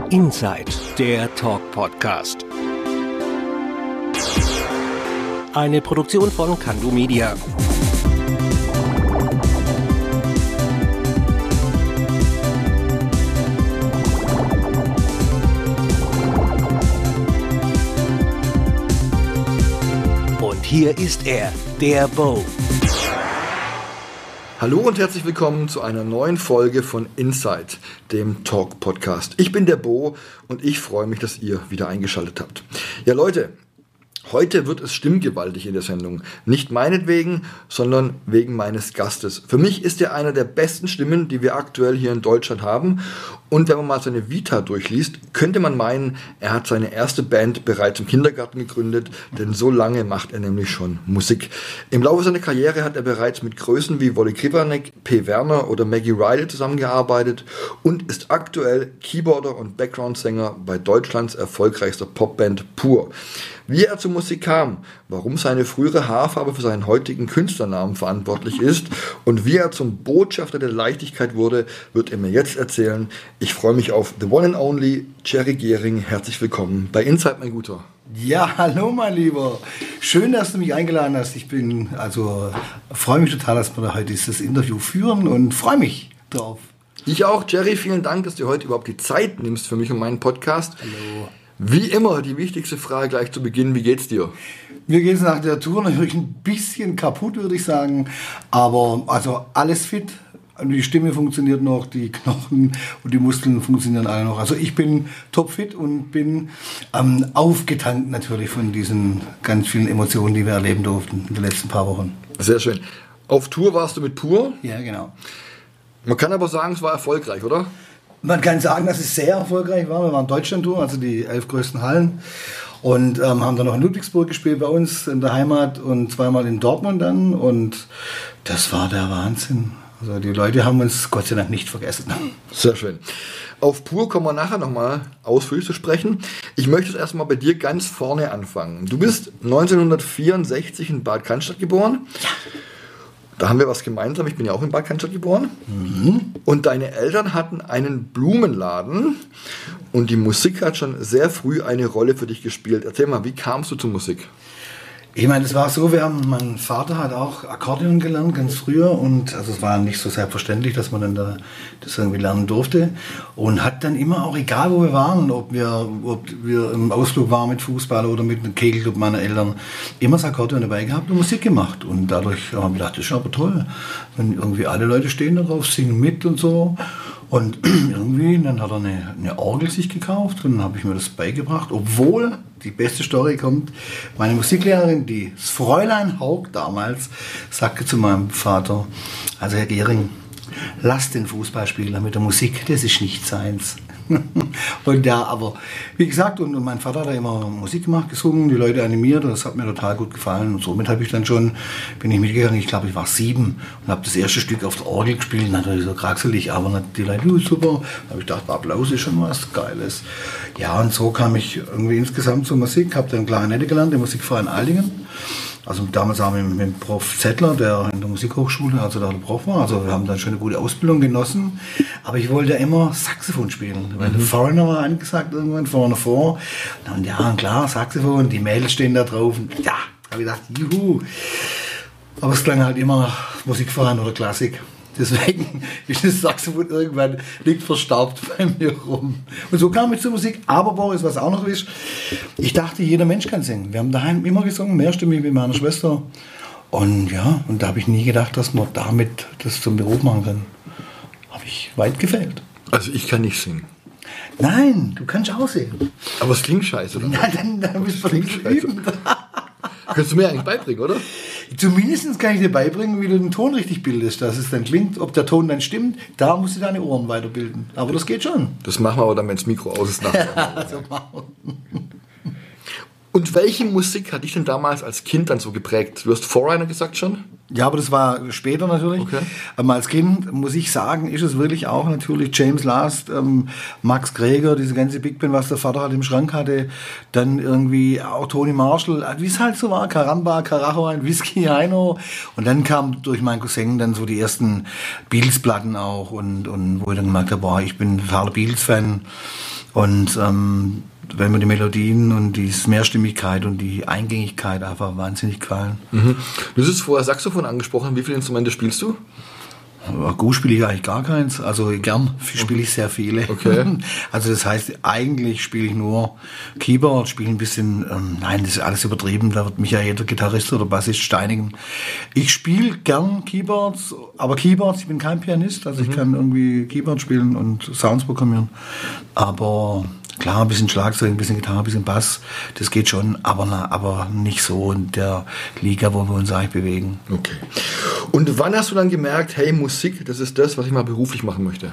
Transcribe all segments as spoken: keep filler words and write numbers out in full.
Inside, der Talk-Podcast. Eine Produktion von Kandu Media. Und hier ist er, der Bo. Hallo und herzlich willkommen zu einer neuen Folge von Inside, dem Talk-Podcast. Ich bin der Bo und ich freue mich, dass ihr wieder eingeschaltet habt. Ja Leute, heute wird es stimmgewaltig in der Sendung. Nicht meinetwegen, sondern wegen meines Gastes. Für mich ist er einer der besten Stimmen, die wir aktuell hier in Deutschland haben. Und wenn man mal seine Vita durchliest, könnte man meinen, er hat seine erste Band bereits im Kindergarten gegründet, denn so lange macht er nämlich schon Musik. Im Laufe seiner Karriere hat er bereits mit Größen wie Wolli Krivanek, P. Werner oder Maggie Riley zusammengearbeitet und ist aktuell Keyboarder und Background-Sänger bei Deutschlands erfolgreichster Popband Pur. Wie er zur Musik kam, warum seine frühere Haarfarbe für seinen heutigen Künstlernamen verantwortlich ist und wie er zum Botschafter der Leichtigkeit wurde, wird er mir jetzt erzählen. Ich freue mich auf The One and Only, Jerry Gehring. Herzlich willkommen bei Inside, mein Guter. Ja, hallo mein Lieber. Schön, dass du mich eingeladen hast. Ich bin, also freue mich total, dass wir da heute dieses Interview führen und freue mich drauf. Ich auch, Jerry. Vielen Dank, dass du heute überhaupt die Zeit nimmst für mich und meinen Podcast. Hallo. Wie immer, die wichtigste Frage gleich zu Beginn, wie geht's dir? Mir geht es nach der Tour natürlich ein bisschen kaputt, würde ich sagen, aber also alles fit. Die Stimme funktioniert noch, die Knochen und die Muskeln funktionieren alle noch. Also ich bin topfit und bin ähm, aufgetankt natürlich von diesen ganz vielen Emotionen, die wir erleben durften in den letzten paar Wochen. Sehr schön. Auf Tour warst du mit Pur? Ja, genau. Man kann aber sagen, es war erfolgreich, oder? Man kann sagen, dass es sehr erfolgreich war. Wir waren Deutschlandtour, also die elf größten Hallen. Und ähm, haben dann noch in Ludwigsburg gespielt bei uns in der Heimat und zweimal in Dortmund dann. Und das war der Wahnsinn. Also die Leute haben uns Gott sei Dank nicht vergessen. Sehr schön. Auf Pur kommen wir nachher nochmal ausführlich zu sprechen. Ich möchte jetzt erstmal bei dir ganz vorne anfangen. Du bist neunzehnhundertvierundsechzig in Bad Cannstatt geboren. Ja. Da haben wir was gemeinsam. Ich bin ja auch in Bad Cannstatt geboren. Mhm. Und deine Eltern hatten einen Blumenladen. Und die Musik hat schon sehr früh eine Rolle für dich gespielt. Erzähl mal, wie kamst du zur Musik? Ich meine, es war so, wir haben, mein Vater hat auch Akkordeon gelernt, ganz früher. Und also es war nicht so selbstverständlich, dass man dann da das irgendwie lernen durfte. Und hat dann immer auch, egal wo wir waren, ob wir, ob wir im Ausflug waren mit Fußball oder mit einem Kegelclub meiner Eltern, immer das Akkordeon dabei gehabt und Musik gemacht. Und dadurch haben wir gedacht, das ist aber toll, wenn irgendwie alle Leute stehen da drauf, singen mit und so. Und irgendwie, dann hat er eine, eine Orgel sich gekauft und dann habe ich mir das beigebracht, obwohl, die beste Story kommt, meine Musiklehrerin, die das Fräulein Haug damals, sagte zu meinem Vater, also Herr Gehring, lass den Fußballspieler mit der Musik, das ist nicht seins. Und ja, aber wie gesagt, und, und mein Vater hat da immer Musik gemacht, gesungen, die Leute animiert und das hat mir total gut gefallen und somit habe ich dann schon, bin ich mitgegangen, ich glaube ich war sieben und habe das erste Stück auf der Orgel gespielt, natürlich so kraxelig, aber die Leute, oh, super, da habe ich gedacht, Applaus ist schon was Geiles. Ja, und so kam ich irgendwie insgesamt zur Musik, habe dann Klarinette gelernt, im Musikverein Aldingen. Also damals haben wir mit dem Prof Zettler, der in der Musikhochschule, also der Prof war, also wir haben dann schon eine gute Ausbildung genossen, aber ich wollte ja immer Saxophon spielen, weil der Foreigner war angesagt irgendwann vorne vor, und ja, klar, Saxophon, die Mädels stehen da drauf, und ja, habe ich gedacht, juhu, aber es klang halt immer nach Musikverein oder Klassik. Deswegen ist das Saxophon irgendwann liegt verstaubt bei mir rum. Und so kam ich zur Musik. Aber Boris, was auch noch ist, ich dachte, jeder Mensch kann singen. Wir haben daheim immer gesungen, mehrstimmig mit meiner Schwester. Und ja, und da habe ich nie gedacht, dass man damit das zum Beruf machen kann. Habe ich weit gefehlt. Also ich kann nicht singen. Nein, du kannst auch singen. Aber es klingt scheiße, oder? Nein, dann, dann bist du nicht üben. Kannst du mir eigentlich beibringen, oder? Zumindest kann ich dir beibringen, wie du den Ton richtig bildest, dass es dann klingt, ob der Ton dann stimmt. Da musst du deine Ohren weiterbilden. Aber das geht schon. Das machen wir aber dann, wenn das Mikro aus ist. Ja, so Und welche Musik hat dich denn damals als Kind dann so geprägt? Du hast Foreigner gesagt schon? Ja, aber das war später natürlich. Okay. Ähm, als Kind, muss ich sagen, ist es wirklich auch natürlich James Last, ähm, Max Greger, diese ganze Big Band, was der Vater halt im Schrank hatte. Dann irgendwie auch Tony Marshall, wie es halt so war, Caramba, Carajo, ein Whisky, Heino. Und dann kam durch meinen Cousin dann so die ersten Beatles-Platten auch. Und, und wo ich dann gemerkt habe, boah, ich bin totaler Beatles-Fan. Und ähm, wenn mir die Melodien und die Mehrstimmigkeit und die Eingängigkeit einfach wahnsinnig gefallen. Mhm. Du hast vorher Saxophon angesprochen. Wie viele Instrumente spielst du? Aber gut spiele ich eigentlich gar keins. Also gern spiele ich sehr viele. Okay. Also das heißt, eigentlich spiele ich nur Keyboard, spiele ein bisschen, ähm, nein, das ist alles übertrieben, da wird mich ja jeder Gitarrist oder Bassist steinigen. Ich spiele gern Keyboards, aber Keyboards, ich bin kein Pianist, also mhm. ich kann irgendwie Keyboard spielen und Sounds programmieren. Aber klar, ein bisschen Schlagzeug, ein bisschen Gitarre, ein bisschen Bass, das geht schon, aber, na, aber nicht so in der Liga, wo wir uns eigentlich bewegen. Okay. Und wann hast du dann gemerkt, hey, Musik, das ist das, was ich mal beruflich machen möchte?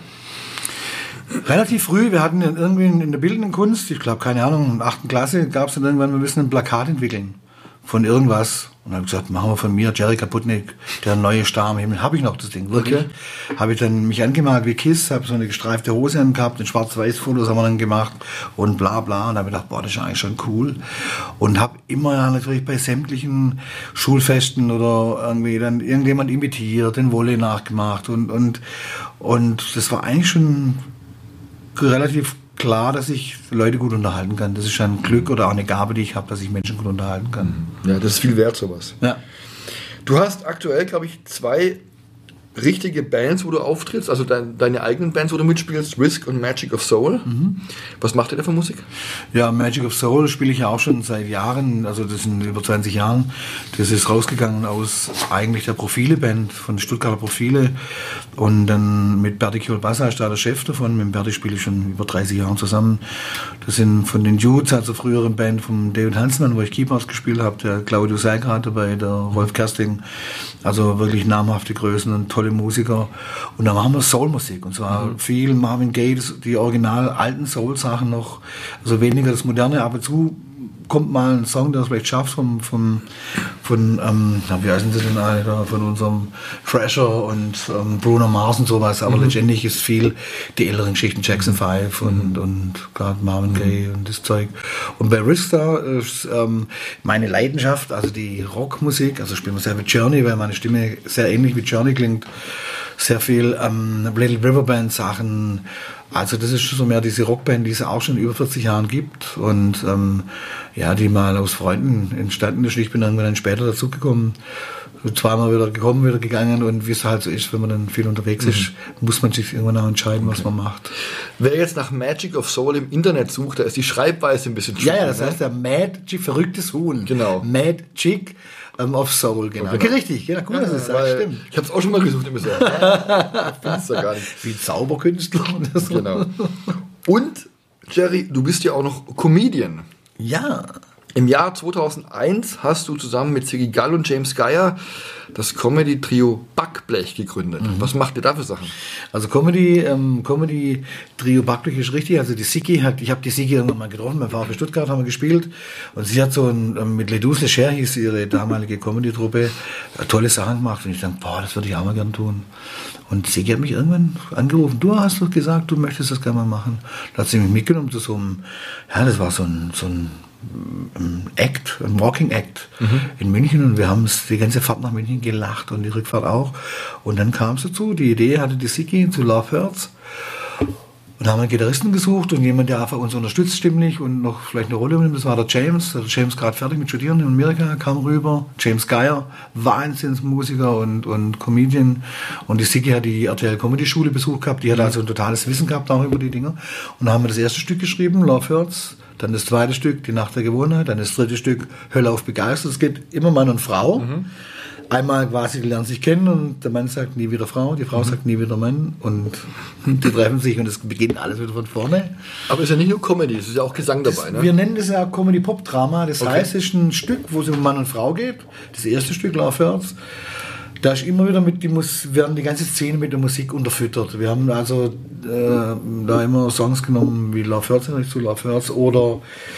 Relativ früh, wir hatten irgendwie in der bildenden Kunst, ich glaube, keine Ahnung, in der achten Klasse gab es dann irgendwann, wir müssen ein Plakat entwickeln von irgendwas. Und dann habe ich gesagt, machen wir von mir, Jerry Kaputnik, der neue Star am Himmel. Habe ich noch das Ding, wirklich. Okay. Habe ich dann mich angemalt wie Kiss, habe so eine gestreifte Hose angehabt, in Schwarz-Weiß-Fotos haben wir dann gemacht und bla bla. Und da habe ich gedacht, boah, das ist eigentlich schon cool. Und habe immer natürlich bei sämtlichen Schulfesten oder irgendwie dann irgendjemand imitiert, den Wolle nachgemacht. Und, und, und das war eigentlich schon relativ klar, dass ich Leute gut unterhalten kann. Das ist ein Glück oder auch eine Gabe, die ich habe, dass ich Menschen gut unterhalten kann. Ja, das ist viel wert, sowas. Ja. Du hast aktuell, glaube ich, zwei richtige Bands, wo du auftrittst, also dein, deine eigenen Bands, wo du mitspielst, Risk und Magic of Soul. Mhm. Was macht ihr da für Musik? Ja, Magic of Soul spiele ich ja auch schon seit Jahren, also das sind über zwanzig Jahren. Das ist rausgegangen aus eigentlich der Profile-Band von Stuttgarter Profile und dann mit Berti Kielbasa ist da der Chef davon. Mit Berti spiele ich schon über dreißig Jahre zusammen. Das sind von den Jutes, also früheren Band von David Hansmann, wo ich Keyboards gespielt habe, der Claudio Seigert dabei, der Wolf Kersting, also wirklich namhafte Größen und tolle Musiker. Und dann machen wir Soul-Musik. Und zwar mhm. viel Marvin Gaye, die original alten Soul-Sachen noch, also weniger das Moderne. Ab und zu kommt mal ein Song, der es vielleicht schafft, vom, vom, von, ähm, wie heißen sie denn alle da, von unserem Thrasher und ähm, Bruno Mars und sowas. Aber mhm. letztendlich ist viel die älteren Geschichten, Jackson five und, mhm. und gerade Marvin mhm. Gaye und das Zeug. Und bei Risk da ist ähm, meine Leidenschaft, also die Rockmusik, also spielen wir sehr mit Journey, weil meine Stimme sehr ähnlich mit Journey klingt. Sehr viel ähm, Little River Band Sachen. Also das ist schon so mehr diese Rockband, die es auch schon über vierzig Jahren gibt und ähm, ja, die mal aus Freunden entstanden ist. Ich bin irgendwann dann später dazugekommen, zweimal wieder gekommen, wieder gegangen und wie es halt so ist, wenn man dann viel unterwegs mhm. ist, muss man sich irgendwann auch entscheiden, okay. was man macht. Wer jetzt nach Magic of Soul im Internet sucht, da ist die Schreibweise ein bisschen schwierig. Ja, ja, das heißt der Magic, verrücktes Huhn. Genau. Magic um, of Soul, genau. Okay, genau. Richtig, ja, cool, ja, dass es sagt, stimmt. Ich habe es auch schon mal gesucht, immer so. Ja, findest du gar nicht. Wie Zauberkünstler oder so. Genau. Und, Jerry, du bist ja auch noch Comedian. Ja. Im Jahr zweitausendeins hast du zusammen mit Siggi Gall und James Geyer das Comedy-Trio Backblech gegründet. Mhm. Was macht ihr da für Sachen? Also Comedy, ähm, Comedy-Trio Backblech ist richtig. Also die Siggi hat, ich habe die Siggi irgendwann mal getroffen, beim VfB Stuttgart haben wir gespielt und sie hat so ein, ähm, mit Ledus Lecher hieß ihre damalige Comedy-Truppe, äh, tolle Sachen gemacht und ich dachte, boah, das würde ich auch mal gern tun. Und Siggi hat mich irgendwann angerufen, du hast doch gesagt, du möchtest das gerne mal machen. Da hat sie mich mitgenommen zu so einem, ja, das war so ein, so ein ein Act, ein Walking Act mhm. in München und wir haben es die ganze Fahrt nach München gelacht und die Rückfahrt auch. Und dann kam es dazu, die Idee hatte die Siggi zu Love Hurts und haben einen Gitarristen gesucht und jemand, der einfach uns unterstützt stimmlich und noch vielleicht eine Rolle übernimmt. Das war der James, der James gerade fertig mit Studieren in Amerika, kam rüber. James Geyer, Wahnsinnsmusiker und, und Comedian. Und die Siggi hat die R T L Comedy Schule besucht gehabt, die hat also ein totales Wissen gehabt auch über die Dinger. Und da haben wir das erste Stück geschrieben, Love Hurts. Dann das zweite Stück, Die Nacht der Gewohnheit. Dann das dritte Stück, Hölle auf begeistert. Es geht immer Mann und Frau. Mhm. Einmal quasi, die lernen sich kennen und der Mann sagt nie wieder Frau, die Frau mhm. sagt nie wieder Mann und die treffen sich und es beginnt alles wieder von vorne. Aber es ist ja nicht nur Comedy, es ist ja auch Gesang das, dabei, ne? Wir nennen das ja Comedy-Pop-Drama. Das okay. heißt, es ist ein Stück, wo es um Mann und Frau geht. Das erste Stück, Love Hurts. Da ist immer wieder mit die Mus- werden die ganze Szene mit der Musik unterfüttert. Wir haben also äh, da immer Songs genommen wie Love Hurts, zu Love Hurts oder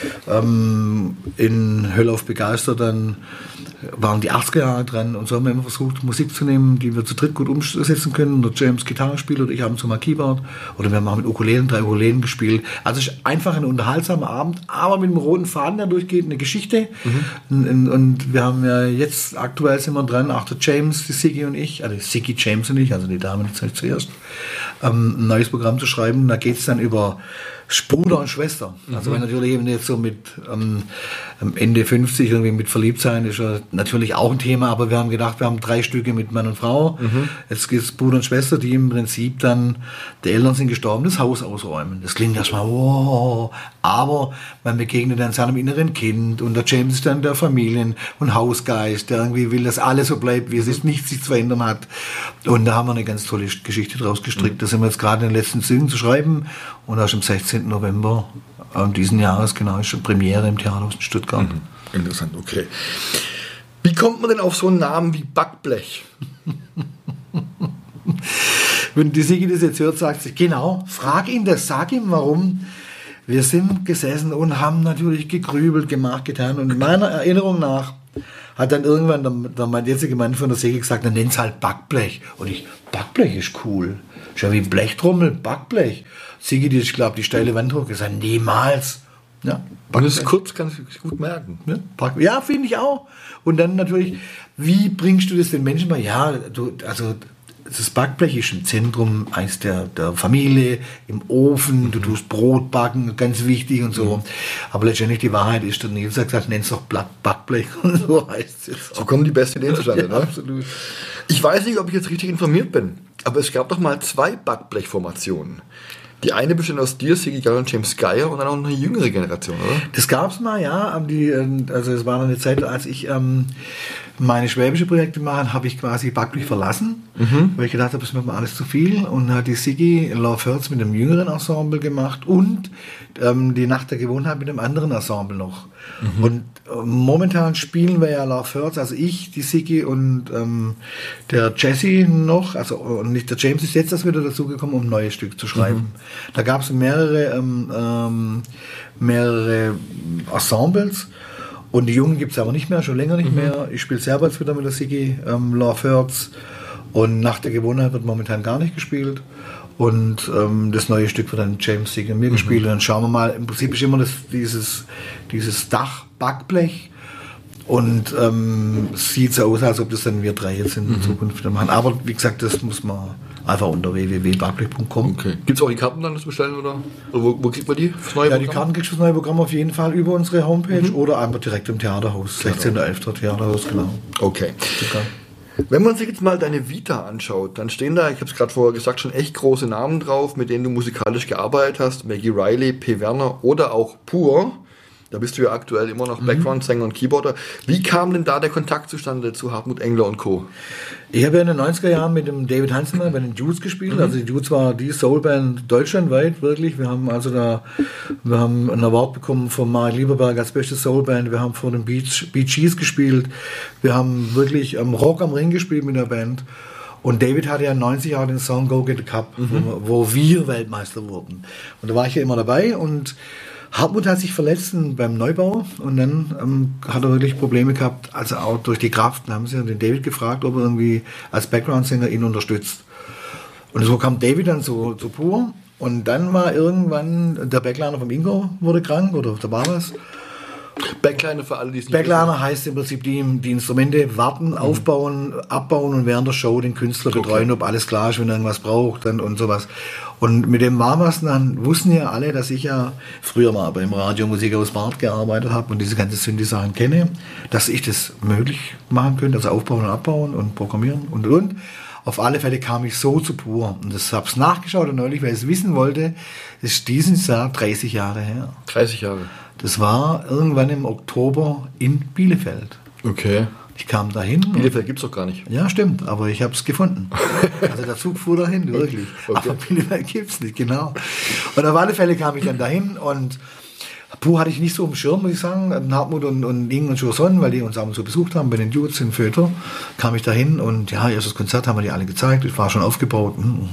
ähm, in Hölle auf begeistert, dann waren die achtziger Jahre dran und so haben wir immer versucht, Musik zu nehmen, die wir zu dritt gut umsetzen können. Der James Gitarre spielt oder ich habe so mal Keyboard oder wir haben auch mit Ukulelen, drei Ukulelen gespielt. Also es ist einfach ein unterhaltsamer Abend, aber mit einem roten Faden, der durchgeht, eine Geschichte. Mhm. Und, und wir haben ja jetzt, aktuell sind wir dran, auch der James, die Siggi und ich, also Siggi, James und ich, also die Dame jetzt zuerst, ähm, ein neues Programm zu schreiben. Da geht es dann über Bruder und Schwester. Also wenn natürlich eben jetzt so mit ähm, Ende fünfzig irgendwie mit verliebt sein, ist ja natürlich auch ein Thema, aber wir haben gedacht, wir haben drei Stücke mit Mann und Frau. Mhm. Jetzt gibt es Bruder und Schwester, die im Prinzip dann, die Eltern sind gestorben, das Haus ausräumen. Das klingt erstmal, wow, aber man begegnet dann seinem inneren Kind und der James ist dann der Familien- und Hausgeist, der irgendwie will, dass alles so bleibt, wie es ist, nichts sich zu verändern hat. Und da haben wir eine ganz tolle Geschichte draus gestrickt. Mhm. Da sind wir jetzt gerade in den letzten Zügen zu schreiben und erst am sechzehnten November äh, diesen Jahres, genau, ist schon Premiere im Theaterhaus in Stuttgart. Mhm. Interessant, okay. Wie kommt man denn auf so einen Namen wie Backblech? Wenn die Sigi das jetzt hört, sagt sie, genau, frag ihn das, sag ihm warum. Wir sind gesessen und haben natürlich gegrübelt, gemacht, getan. Und meiner Erinnerung nach hat dann irgendwann der, der mein jetziger Mann von der Säge gesagt, dann nenn's halt Backblech. Und ich, Backblech ist cool. Ist ja wie ein Blechtrommel, Backblech. Sigi, die, ich glaube, die steile Wand hoch, gesagt, niemals. Ja, und das ist kurz, kann ich gut merken. Ja, ja, finde ich auch. Und dann natürlich, wie bringst du das den Menschen bei? Ja, du, also das Backblech ist im Zentrum eins der, der Familie, im Ofen, du tust Brot backen, ganz wichtig und so. Mhm. Aber letztendlich die Wahrheit ist, der Nils hat gesagt, nenn's doch Backblech und so heißt es. So kommen die besten Ideen zustande, ja, ne? Absolut. Ich weiß nicht, ob ich jetzt richtig informiert bin, aber es gab doch mal zwei Backblech-Formationen. Die eine besteht aus dir, Sigi Gall und James Geyer und dann auch eine jüngere Generation, oder? Das gab's mal, ja. Die, also es war eine Zeit, als ich ähm, meine schwäbische Projekte mache, habe ich quasi Backblech verlassen, mhm. weil ich gedacht habe, das wird mir alles zu viel. Und dann hat die Sigi Love Hurts mit einem jüngeren Ensemble gemacht und ähm, die Nacht der Gewohnheit mit einem anderen Ensemble noch. Mhm. Und äh, momentan spielen wir ja Love Hurts, also ich, die Sigi und ähm, der Jesse noch, also und nicht der James ist jetzt erst wieder dazugekommen, um ein neues Stück zu schreiben. Mhm. Da gab es mehrere, ähm, ähm, mehrere Ensembles. Und die Jungen gibt es aber nicht mehr, schon länger nicht mhm. mehr. Ich spiele selber jetzt wieder mit der Sigi, ähm, Love Hurts. Und Nacht der Gewohnheit wird momentan gar nicht gespielt. Und ähm, das neue Stück wird dann James, Sigi und mir mhm. gespielt. Und dann schauen wir mal, im Prinzip ist immer das, dieses, dieses Dach-Backblech. Und ähm, es sieht so aus, als ob das dann wir drei jetzt in mhm. Zukunft machen. Aber wie gesagt, das muss man einfach unter w w w punkt backblech punkt com. Okay. Gibt es auch die Karten dann zu bestellen? Oder, oder wo, wo kriegt man die? Das neue ja, Programm? Die Karten kriegst du das neue Programm auf jeden Fall über unsere Homepage mhm. oder einfach direkt im Theaterhaus. sechzehnten elften Theaterhaus, genau. Okay. Wenn man sich jetzt mal deine Vita anschaut, dann stehen da, ich habe es gerade vorher gesagt, schon echt große Namen drauf, mit denen du musikalisch gearbeitet hast. Maggie Riley, P. Werner oder auch Pur. Da bist du ja aktuell immer noch Background-Sänger und Keyboarder. Wie kam denn da der Kontakt zustande zu Hartmut Engler und Co.? Ich habe ja in den neunziger Jahren mit dem David Hansen bei den Dudes gespielt. Mhm. Also die Dudes war die Soulband deutschlandweit, wirklich. Wir haben also da, wir haben einen Award bekommen von Mark Lieberberg als beste Soulband. Wir haben vor den Bee Gees gespielt. Wir haben wirklich ähm, Rock am Ring gespielt mit der Band. Und David hatte ja neunzig Jahre den Song Go Get the Cup, mhm. wo, wo wir Weltmeister wurden. Und da war ich ja immer dabei und Hartmut hat sich verletzt beim Neubau und dann ähm, hat er wirklich Probleme gehabt, also auch durch die Kraft. Dann haben sie den David gefragt, ob er irgendwie als Background-Sänger ihn unterstützt. Und so kam David dann zu, zu Pur und dann war irgendwann der Backliner vom Ingo wurde krank oder da war was. Backliner für alle, die es nicht Backliner wissen. Heißt im Prinzip die, die Instrumente warten, mhm. aufbauen, abbauen und während der Show den Künstler betreuen, okay. ob alles klar ist, wenn er irgendwas braucht dann, und sowas. Und mit dem Warmers dann wussten ja alle, dass ich ja früher mal beim Radio Musik aus Bart gearbeitet habe und diese ganzen Synthi-Sachen kenne, dass ich das möglich machen könnte, also aufbauen und abbauen und programmieren und und. Auf alle Fälle kam ich so zu Pur. Und das habe ich nachgeschaut und neulich, weil ich es wissen wollte, das ist dieses Jahr dreißig Jahre her. dreißig Jahre. Das war irgendwann im Oktober in Bielefeld. Okay. Ich kam dahin. Bielefeld gibt es doch gar nicht. Ja, stimmt, aber ich habe es gefunden. Also der Zug fuhr dahin, wirklich. Okay. Aber Bielefeld gibt es nicht, genau. Und auf alle Fälle kam ich dann dahin und Pur hatte ich nicht so im Schirm, muss ich sagen. Hartmut und, und Ing und Joson, weil die uns abends so besucht haben bei den Dudes in Föter, kam ich dahin und ja, erstes Konzert haben wir die alle gezeigt. Ich war schon aufgebaut.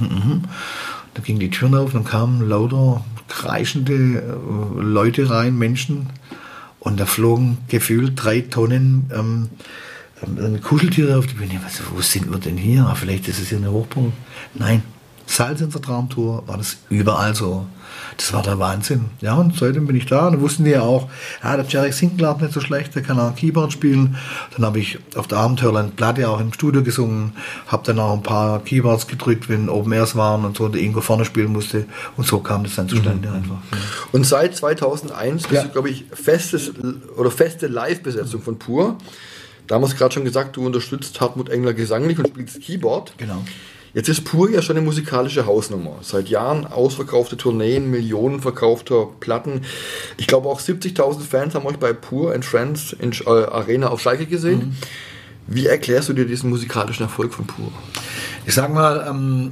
Dann gingen die Türen auf und dann kamen lauter kreischende Leute rein, Menschen. Und da flogen gefühlt drei Tonnen ähm, ähm, Kuscheltiere auf die Bühne. Was, wo sind wir denn hier? Vielleicht ist es hier eine Hochburg. Nein, Salzinser Traumtour war das überall so. Das war der Wahnsinn. Ja, und seitdem bin ich da. Und dann wussten die ja auch, ja, der Jarek singt, glaube ich, nicht so schlecht, der kann auch Keyboard spielen. Dann habe ich auf der Abenteuerland Platte auch im Studio gesungen, habe dann auch ein paar Keyboards gedrückt, wenn Open Airs waren und so, der Ingo vorne spielen musste. Und so kam das dann zustande mhm. einfach. Ja. Und seit zweitausendeins bist ja. du, glaube ich, festes oder feste Live-Besetzung von Pur. Damals gerade schon gesagt, du unterstützt Hartmut Engler gesanglich und spielst Keyboard. Genau. Jetzt ist Pur ja schon eine musikalische Hausnummer. Seit Jahren ausverkaufte Tourneen, Millionen verkaufter Platten. Ich glaube auch siebzigtausend Fans haben euch bei Pur and Friends in äh, Arena auf Schalke gesehen. Mhm. Wie erklärst du dir diesen musikalischen Erfolg von Pur? Ich sag mal, ähm,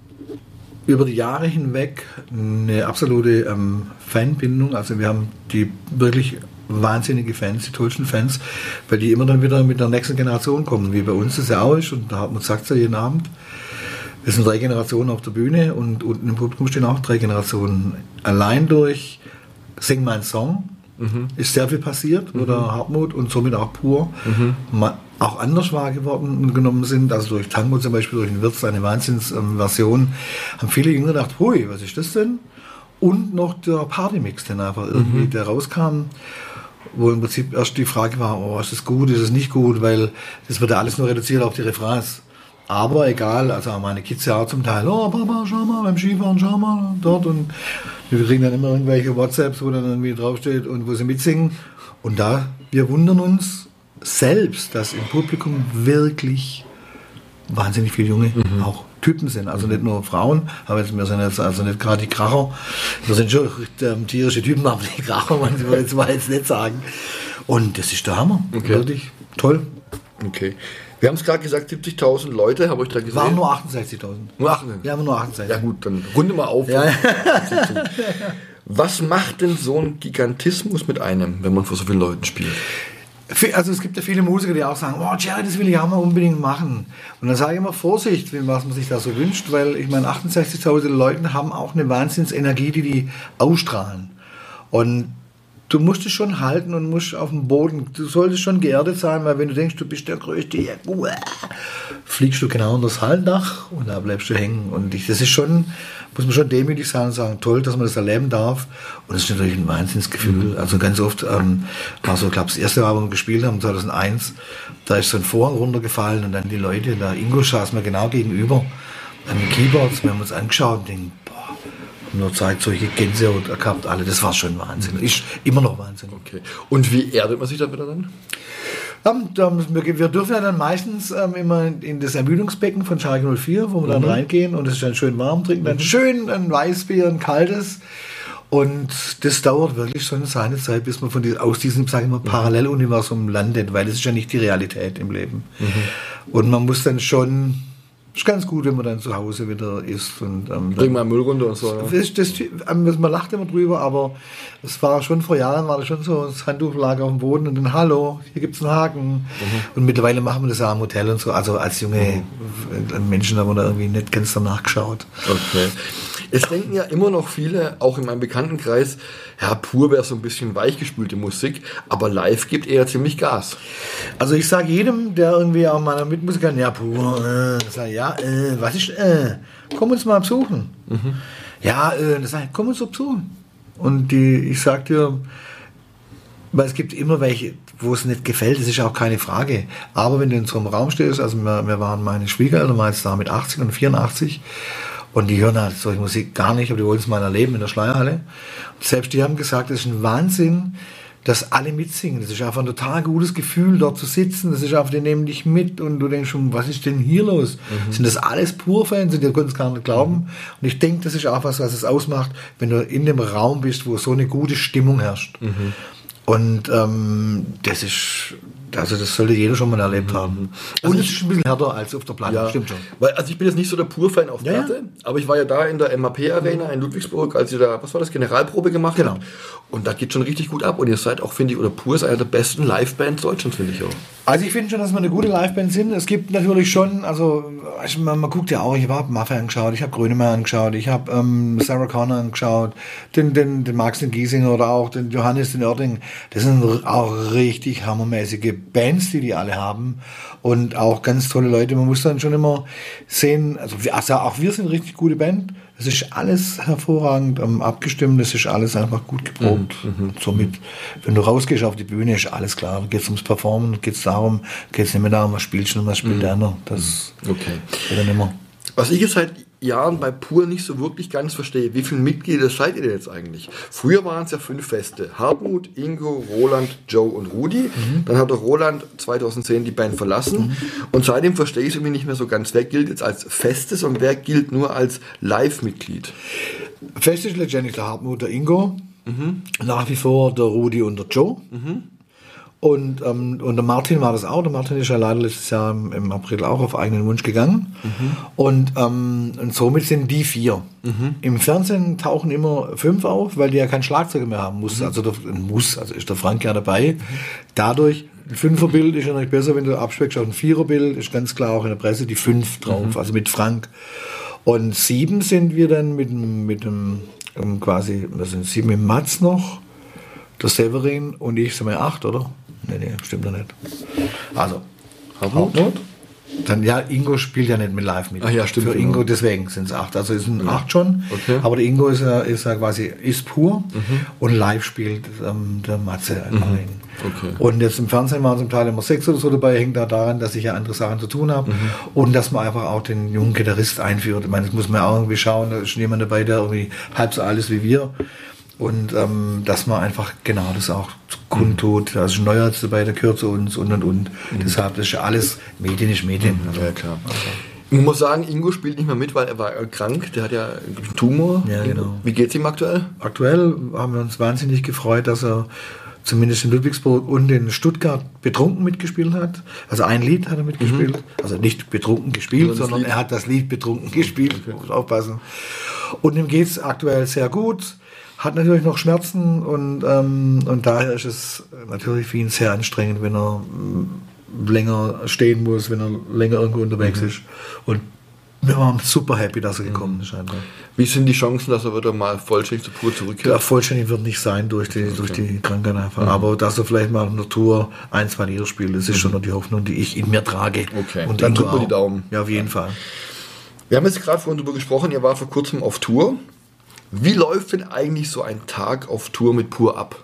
über die Jahre hinweg eine absolute ähm, Fanbindung. Also wir haben die wirklich wahnsinnige Fans, die tollsten Fans, weil die immer dann wieder mit der nächsten Generation kommen, wie bei uns das ja auch ist. Und da hat man sagt ja jeden Abend, wir sind drei Generationen auf der Bühne und unten im Publikum stehen auch drei Generationen. Allein durch Sing mein Song mhm. ist sehr viel passiert, mhm. oder Hartmut und somit auch Pur mhm. auch anders wahrgenommen und genommen sind. Also durch Tango zum Beispiel, durch den Wirtz, eine Wahnsinnsversion, haben viele Jünger gedacht, hui, was ist das denn? Und noch der Partymix, der einfach irgendwie, mhm. der rauskam, wo im Prinzip erst die Frage war, oh, ist das gut, ist das nicht gut, weil das wird ja alles nur reduziert auf die Refrains. Aber egal, also meine Kids ja auch zum Teil, oh Papa, schau mal, beim Skifahren, schau mal, dort. Und wir kriegen dann immer irgendwelche WhatsApps, wo dann irgendwie draufsteht und wo sie mitsingen. Und da, wir wundern uns selbst, dass im Publikum wirklich wahnsinnig viele junge mhm. auch Typen sind. Also nicht nur Frauen, aber jetzt, wir sind jetzt also nicht gerade die Kracher. Wir sind schon ähm, tierische Typen, aber die Kracher, man will jetzt mal jetzt nicht sagen. Und das ist der Hammer. Okay. Wirklich toll. Okay. Wir haben es gerade gesagt, siebzigtausend Leute, habe ich da gesehen. Waren nur achtundsechzigtausend. Nur achtundsechzig? Ja, nur achtundsechzig. Ja gut, dann runde mal auf. Ja. Was macht denn so ein Gigantismus mit einem, wenn man vor so vielen Leuten spielt? Also es gibt ja viele Musiker, die auch sagen, oh Jerry, das will ich auch mal unbedingt machen. Und dann sage ich immer Vorsicht, was man sich da so wünscht, weil ich meine, achtundsechzigtausend Leute haben auch eine Wahnsinnsenergie, die die ausstrahlen. Und du musst es schon halten und musst auf dem Boden, du solltest schon geerdet sein, weil wenn du denkst, du bist der Größte, ja, fliegst du genau unter das Hallendach und da bleibst du hängen. Und ich, das ist schon, muss man schon demütig sein und sagen, toll, dass man das erleben darf. Und das ist natürlich ein Wahnsinnsgefühl. Mhm. Also ganz oft ähm, war so, ich glaube, das erste Mal, wo wir gespielt haben, zweitausendeins, da ist so ein Vorhang runtergefallen und dann die Leute, da Ingo saß mir genau gegenüber an den Keyboards, wir haben uns angeschaut und denken, nur zeigt solche Gänsehaut gehabt, alle, das war schon Wahnsinn. Ist immer noch Wahnsinn. Okay. Und wie erdet man sich da wieder dann? Wir dürfen ja dann meistens ähm, immer in das Ermüdungsbecken von Schalke null vier, wo wir dann mhm. reingehen und es ist dann schön warm, trinken dann schön ein Weißbier, ein kaltes. Und das dauert wirklich schon seine Zeit, bis man von die, aus diesem, sage ich mal, Paralleluniversum landet, weil das ist ja nicht die Realität im Leben. Mhm. Und man muss dann schon... Ist ganz gut, wenn man dann zu Hause wieder ist. Und, ähm, bring mal Müll runter und so. Ja. Das, das, das, man lacht immer drüber, aber es war schon vor Jahren, war das schon so, das Handtuch lag auf dem Boden und dann, hallo, hier gibt es einen Haken. Mhm. Und mittlerweile machen wir das ja im Hotel und so, also als junge mhm. Menschen haben wir da irgendwie nicht ganz danach geschaut. Okay. Es denken ja immer noch viele, auch in meinem Bekanntenkreis, ja, Pur wäre so ein bisschen weichgespülte Musik, aber live gibt er ziemlich Gas. Also ich sage jedem, der irgendwie auch meiner Mitmusiker, ja, Pur, äh, sag, ja, äh, was ist, äh, komm uns mal besuchen. Mhm. Ja, äh, das heißt, komm uns so besuchen. Und die, ich sag dir, weil es gibt immer welche, wo es nicht gefällt, das ist auch keine Frage. Aber wenn du in so einem Raum stehst, also wir, wir waren, meine Schwiegereltern waren jetzt da mit achtzig und vierundachtzig, und die hören halt solche Musik gar nicht, aber die wollen es mal erleben in der Schleierhalle. Und selbst die haben gesagt, das ist ein Wahnsinn, dass alle mitsingen. Das ist einfach ein total gutes Gefühl, dort zu sitzen. Das ist einfach, die nehmen dich mit und du denkst schon, was ist denn hier los? Mhm. Sind das alles Pur-Fans? Und die können es gar nicht glauben. Mhm. Und ich denke, das ist auch was, was es ausmacht, wenn du in dem Raum bist, wo so eine gute Stimmung herrscht. Mhm. Und ähm, das ist, also das sollte jeder schon mal erlebt mhm. haben. Und also es ist ein bisschen härter als auf der Platte, ja, stimmt schon. Weil, also ich bin jetzt nicht so der Pur-Fan auf Platte, ja, ja. aber ich war ja da in der M A P-Arena in Ludwigsburg, als ihr da, was war das, Generalprobe gemacht genau. habt. Und da geht schon richtig gut ab. Und ihr seid auch, finde ich, oder Pur ist einer der besten Live-Bands Deutschlands, finde ich auch. Also ich finde schon, dass wir eine gute Liveband sind. Es gibt natürlich schon, also man, man guckt ja auch, ich habe Mafia angeschaut, ich habe Grönemeyer angeschaut, ich habe ähm, Sarah Connor angeschaut, den, den, den Max den Giesinger oder auch den Johannes den Oerding. Das sind auch richtig hammermäßige Bands, die die alle haben und auch ganz tolle Leute. Man muss dann schon immer sehen, also, wir, also auch wir sind eine richtig gute Band. Es ist alles hervorragend ähm, abgestimmt, es ist alles einfach gut geprobt. Mhm. Somit, wenn du rausgehst auf die Bühne, ist alles klar. Da geht es ums Performen, da geht es darum, geht es nicht mehr darum, was spielst du und was spielt der andere. Das okay. wird dann immer. Was ich jetzt seit Jahren bei Pur nicht so wirklich ganz verstehe, wie viele Mitglieder seid ihr denn jetzt eigentlich? Früher waren es ja fünf Feste. Hartmut, Ingo, Roland, Joe und Rudi. Mhm. Dann hat der Roland zweitausendzehn die Band verlassen. Mhm. Und seitdem verstehe ich es irgendwie nicht mehr so ganz. Wer gilt jetzt als Festes und wer gilt nur als Live-Mitglied? Fest ist letztendlich der Hartmut, der Ingo. Mhm. Nach wie vor der Rudi und der Joe. Mhm. Und, ähm, und der Martin war das auch. Der Martin ist ja leider letztes Jahr im, im April auch auf eigenen Wunsch gegangen. Mhm. Und, ähm, und somit sind die vier. Mhm. Im Fernsehen tauchen immer fünf auf, weil die ja keinen Schlagzeuger mehr haben muss. Mhm. Also der, muss, also ist der Frank ja dabei. Mhm. Dadurch, ein Fünferbild ist ja noch besser, wenn du abspeckst auf ein Viererbild, ist ganz klar auch in der Presse die fünf drauf, mhm. also mit Frank. Und sieben sind wir dann mit, mit dem, um quasi, wir sind sieben im Mats noch, der Severin und ich sind wir acht, oder? Nee, nee, stimmt doch nicht. Also, Hartmut. Hartmut. Dann, ja, Ingo spielt ja nicht mit live mit. Ach ja, stimmt. Für genau. Ingo, deswegen sind es acht. Also es sind ja. acht schon. Okay. Aber der Ingo ist ja, ist ja quasi ist pur mhm. und live spielt ähm, der Matze. Mhm. Okay. Und jetzt im Fernsehen waren zum Teil immer sechs oder so dabei, hängt da daran, dass ich ja andere Sachen zu tun habe. Mhm. Und dass man einfach auch den jungen Gitarrist einführt. Ich meine, das muss man auch irgendwie schauen. Da ist schon jemand dabei, der irgendwie halb so alt ist wie wir. Und ähm, dass man einfach genau das auch kundtut. Da ist ein Neuarzt dabei, der gehört zu uns und und und. Mhm. Deshalb, das ist ja alles Medien ist Medien. Mhm. Ja, klar. Also. Ich muss sagen, Ingo spielt nicht mehr mit, weil er war krank. Der hat ja einen Tumor. Ja, genau. Wie geht's ihm aktuell? Aktuell haben wir uns wahnsinnig gefreut, dass er zumindest in Ludwigsburg und in Stuttgart betrunken mitgespielt hat. Also ein Lied hat er mitgespielt. Mhm. Also nicht betrunken gespielt, also sondern Lied. Er hat das Lied betrunken gespielt. Okay. Muss aufpassen. Und ihm geht's aktuell sehr gut. Hat natürlich noch Schmerzen und, ähm, und daher ist es natürlich für ihn sehr anstrengend, wenn er m, länger stehen muss, wenn er länger irgendwo unterwegs mhm. ist. Und wir waren super happy, dass er gekommen ist. Einfach. Wie sind die Chancen, dass er wieder mal vollständig zu Pur zurückkehrt? Ja, vollständig wird nicht sein durch die, okay. durch die Krankheit einfach. Mhm. Aber dass er vielleicht mal in der Tour ein, zwei Lieder spielt, das ist mhm. schon noch die Hoffnung, die ich in mir trage. Okay, und dann drücken wir die Daumen. Ja, auf jeden Fall. Wir haben jetzt gerade vorhin darüber gesprochen, ihr war vor kurzem auf Tour. Wie läuft denn eigentlich so ein Tag auf Tour mit Pur ab?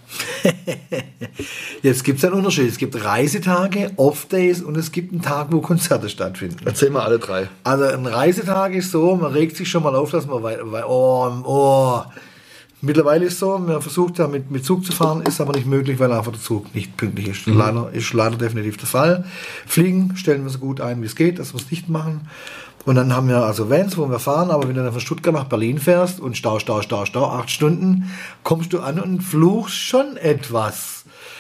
Jetzt gibt es einen Unterschied. Es gibt Reisetage, Off-Days und es gibt einen Tag, wo Konzerte stattfinden. Erzähl mal alle drei. Also ein Reisetag ist so, man regt sich schon mal auf, dass man weit, oh, oh. Mittlerweile ist es so, man versucht ja mit, mit Zug zu fahren, ist aber nicht möglich, weil einfach der Zug nicht pünktlich ist. Mhm. Leider ist leider definitiv der Fall. Fliegen stellen wir so gut ein, wie es geht, dass wir es nicht machen. Und dann haben wir also Vans, wo wir fahren, aber wenn du dann von Stuttgart nach Berlin fährst und Stau, Stau, Stau, Stau, acht Stunden, kommst du an und fluchst schon etwas.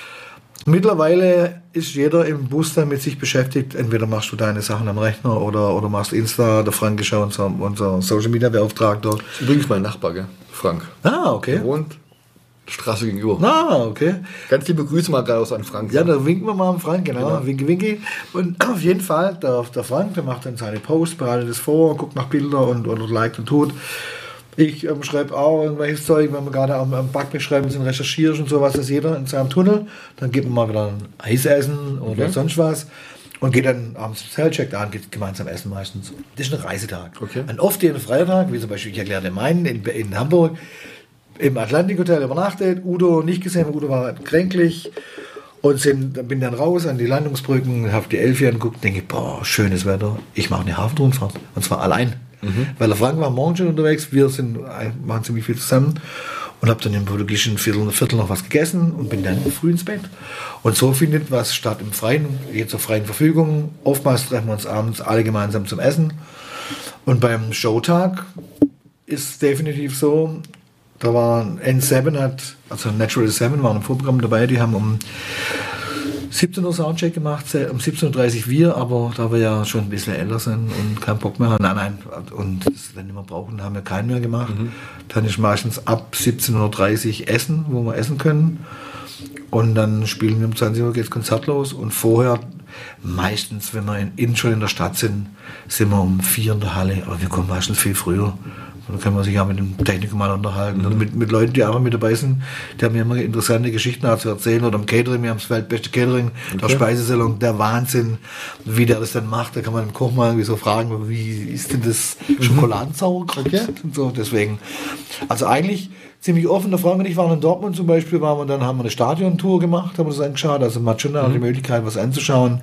Mittlerweile ist jeder im Bus dann mit sich beschäftigt. Entweder machst du deine Sachen am Rechner oder, oder machst Insta. Der Frank ist ja unser, unser Social Media Beauftragter. Das ist übrigens mein Nachbar, gell? Frank. Ah, okay. Der wohnt Straße gegenüber. Ah, okay. Ganz liebe Grüße mal gerade aus an Frank. Ja, da winken wir mal an Frank, genau. genau. Winke, winke. Und auf jeden Fall, der, der Frank, der macht dann seine Post, bereitet es vor, guckt nach Bilder und, und liked und tut. Ich ähm, schreibe auch irgendwelches Zeug, wenn wir gerade am, am Backblech schreiben sind, recherchierst und sowas, ist jeder in seinem Tunnel. Dann gibt man mal wieder ein Eis essen oder okay. sonst was. Und geht dann abends ins Hotel, checkt an, geht gemeinsam essen meistens. Das ist ein Reisetag. Okay. Ein oft-jeden Freitag, wie zum Beispiel, ich erkläre den meinen, in, in Hamburg, im Atlantic Hotel übernachtet, Udo nicht gesehen, Udo war kränklich und sind, bin dann raus an die Landungsbrücken, habe die Elfi angeguckt, denke, boah, schönes Wetter, ich mache eine Hafenrundfahrt und zwar allein, mhm. weil der Frank war morgen schon unterwegs, wir sind, machen ziemlich viel zusammen und habe dann im portugiesischen Viertel, Viertel noch was gegessen und bin dann früh ins Bett. Und so findet was statt im Freien, geht zur freien Verfügung, oftmals treffen wir uns abends alle gemeinsam zum Essen und beim Showtag ist es definitiv so, da war N sieben, hat, also Natural sieben waren im Vorprogramm dabei, die haben um siebzehn Uhr Soundcheck gemacht, um siebzehn Uhr dreißig wir, aber da wir ja schon ein bisschen älter sind und keinen Bock mehr haben, nein, nein, und das dann nicht mehr brauchen, haben wir keinen mehr gemacht. Mhm. Dann ist meistens ab siebzehn Uhr dreißig Essen, wo wir essen können. Und dann spielen wir um zwanzig Uhr, geht das Konzert los und vorher, meistens, wenn wir in, in schon in der Stadt sind, sind wir um vier in der Halle, aber wir kommen meistens viel früher. Da kann man sich ja mit dem Techniker mal unterhalten. Mhm. Oder mit, mit Leuten, die einfach mit dabei sind. Die haben mir immer interessante Geschichten zu erzählen. Oder im Catering, wir haben das weltbeste Catering, okay. Der Speisesalon, der Wahnsinn, wie der das dann macht. Da kann man den Koch mal irgendwie so fragen, wie ist denn das Schokoladensauerkraut? Okay. Und so, deswegen. Also eigentlich ziemlich offen. Der Frank und ich waren in Dortmund zum Beispiel, waren wir, dann haben wir eine Stadiontour gemacht, haben wir das angeschaut. Also man hat schon mhm. die Möglichkeit, was anzuschauen.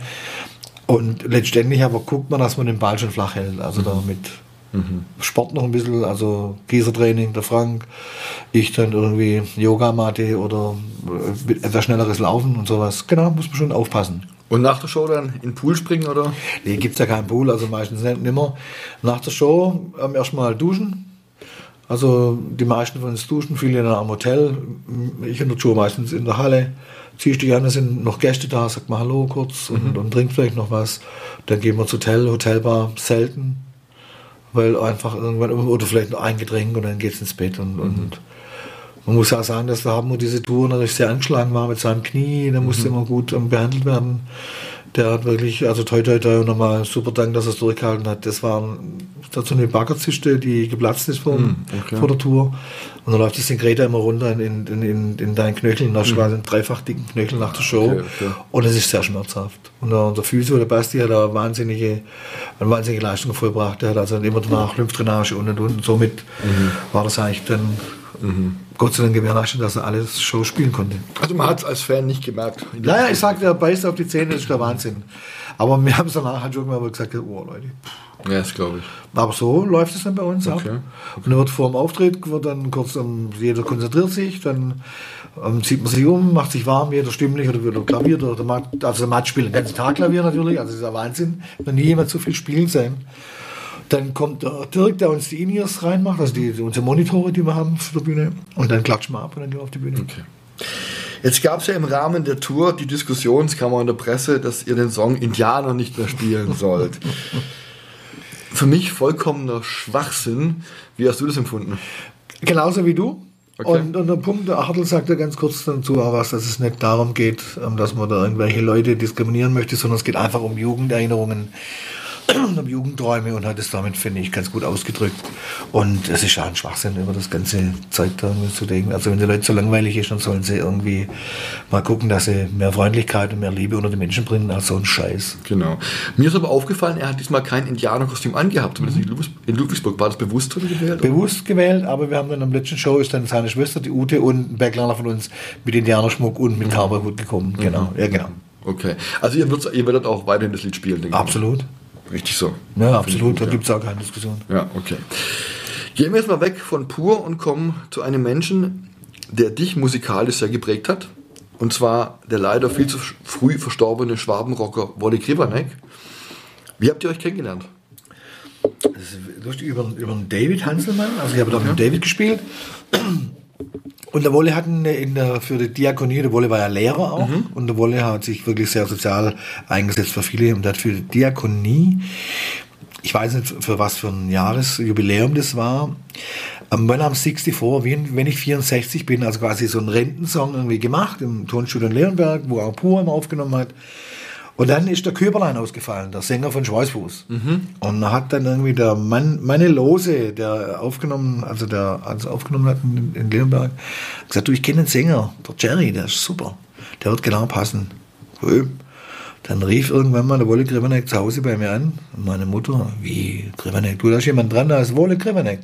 Und letztendlich aber guckt man, dass man den Ball schon flach hält. Also mhm. da mit mhm. Sport noch ein bisschen, also Gießertraining, der Frank, ich dann irgendwie Yogamatte oder etwas schnelleres Laufen und sowas. Genau, muss man schon aufpassen. Und nach der Show dann in den Pool springen, oder? Nee, gibt's ja keinen Pool, also meistens nicht nimmer. Nach der Show ähm, erstmal duschen. Also die meisten von uns duschen, viele dann am Hotel. Ich und der Joe meistens in der Halle. Ziehst dich an, da sind noch Gäste da, sagt mal Hallo kurz und, mhm. und trinkt vielleicht noch was. Dann gehen wir ins Hotel, Hotelbar, selten. Weil einfach irgendwann, oder vielleicht noch ein Getränk und dann geht's ins Bett. Und, mhm. und man muss auch sagen, dass der Hartmut diese Tour natürlich sehr angeschlagen war mit seinem Knie. Der musste mhm. immer gut um, behandelt werden. Der hat wirklich, also toi toi toi, nochmal super Dank, dass er es durchgehalten hat. Das war dazu eine Baggerzyste, die geplatzt ist vor, mm, okay. vor der Tour. Und dann läuft das Sekreter immer runter in, in, in, in deinen Knöcheln. Da hast du quasi einen dreifach dicken Knöchel nach der Show. Okay, okay. Und es ist sehr schmerzhaft. Und der, der Physio, der Basti, hat eine wahnsinnige, eine wahnsinnige Leistung vollbracht. Der hat also immer danach Lymphdrainage und und und. Und somit mhm. war das eigentlich dann mhm. Gott sei Dank gewährleistet, dass er alles Show spielen konnte. Also man hat es als Fan nicht gemerkt. Naja, ich sagte, er beißt auf die Zähne, das ist der Wahnsinn. Aber wir haben es danach halt schon mal gesagt, oh Leute. Ja, das glaube ich. Aber so läuft es dann bei uns okay. ab. Und dann wird vor dem Auftritt, wird dann kurz, um, jeder konzentriert sich, dann um, zieht man sich um, macht sich warm, jeder stimmlich oder wieder Klavier. Oder der Matt, also der Matt spielt den ganzen Tag Klavier natürlich, also das ist ja Wahnsinn. Wird nie jemand so viel spielen sein. Dann kommt der Dirk, der uns die In-Ears reinmacht, also die, unsere Monitore, die wir haben für die Bühne. Und dann klatschen wir ab und dann gehen wir auf die Bühne. Okay. Jetzt gab es ja im Rahmen der Tour die Diskussion, es kam auch in der Presse, dass ihr den Song Indianer nicht mehr spielen sollt. Für mich vollkommener Schwachsinn. Wie hast du das empfunden? Genauso wie du. Okay. Und, und der Punkt, der Hartl sagte ganz kurz dazu auch was, dass es nicht darum geht, dass man da irgendwelche Leute diskriminieren möchte, sondern es geht einfach um Jugenderinnerungen, um Jugendträume und hat es damit, finde ich, ganz gut ausgedrückt. Und es ist ja ein Schwachsinn, über das ganze Zeug da zu denken. Also wenn die Leute so langweilig ist, dann sollen sie irgendwie mal gucken, dass sie mehr Freundlichkeit und mehr Liebe unter die Menschen bringen, als so ein Scheiß. Genau. Mir ist aber aufgefallen, er hat diesmal kein Indianerkostüm angehabt. Mhm. In Ludwigsburg war das bewusst oder gewählt? Bewusst oder? gewählt, aber wir haben dann am letzten Show ist dann seine Schwester, die Ute und ein Backlerner von uns mit Indianerschmuck und mit mhm. Cowboyhut gekommen. Genau, mhm. ja genau. Okay. Also ihr, würdet, ihr werdet auch weiterhin das Lied spielen, denke ich. Absolut. Richtig so. Ja, absolut, da gibt es auch keine Diskussion. Ja, okay. Gehen wir jetzt mal weg von Pur und kommen zu einem Menschen, der dich musikalisch sehr geprägt hat. Und zwar der leider viel zu früh verstorbene Schwabenrocker Wolle Krivanek. Wie habt ihr euch kennengelernt? Das ist lustig, über, über den David Hanselmann. Also ich habe da mit David gespielt. Und der Wolle hat in der, für die Diakonie, der Wolle war ja Lehrer auch, mhm. und der Wolle hat sich wirklich sehr sozial eingesetzt für viele und hat für die Diakonie, ich weiß nicht für was für ein Jahresjubiläum das war, When I'm sixty-four, wenn ich vierundsechzig bin, also quasi so einen Rentensong irgendwie gemacht im Tonstudio in Leonberg, wo auch Pur immer aufgenommen hat. Und dann ist der Köberlein ausgefallen, der Sänger von Schweißfuß. Mhm. Und da hat dann irgendwie der Mann, meine Lose, der aufgenommen, also der also aufgenommen hat in, in Leonberg, gesagt, du, ich kenne den Sänger, der Jerry, der ist super. Der wird genau passen. Dann rief irgendwann mal der Wolle Krivanek zu Hause bei mir an. Und meine Mutter, wie Krivanek? Du, da ist jemand dran, da ist Wolle Krivanek.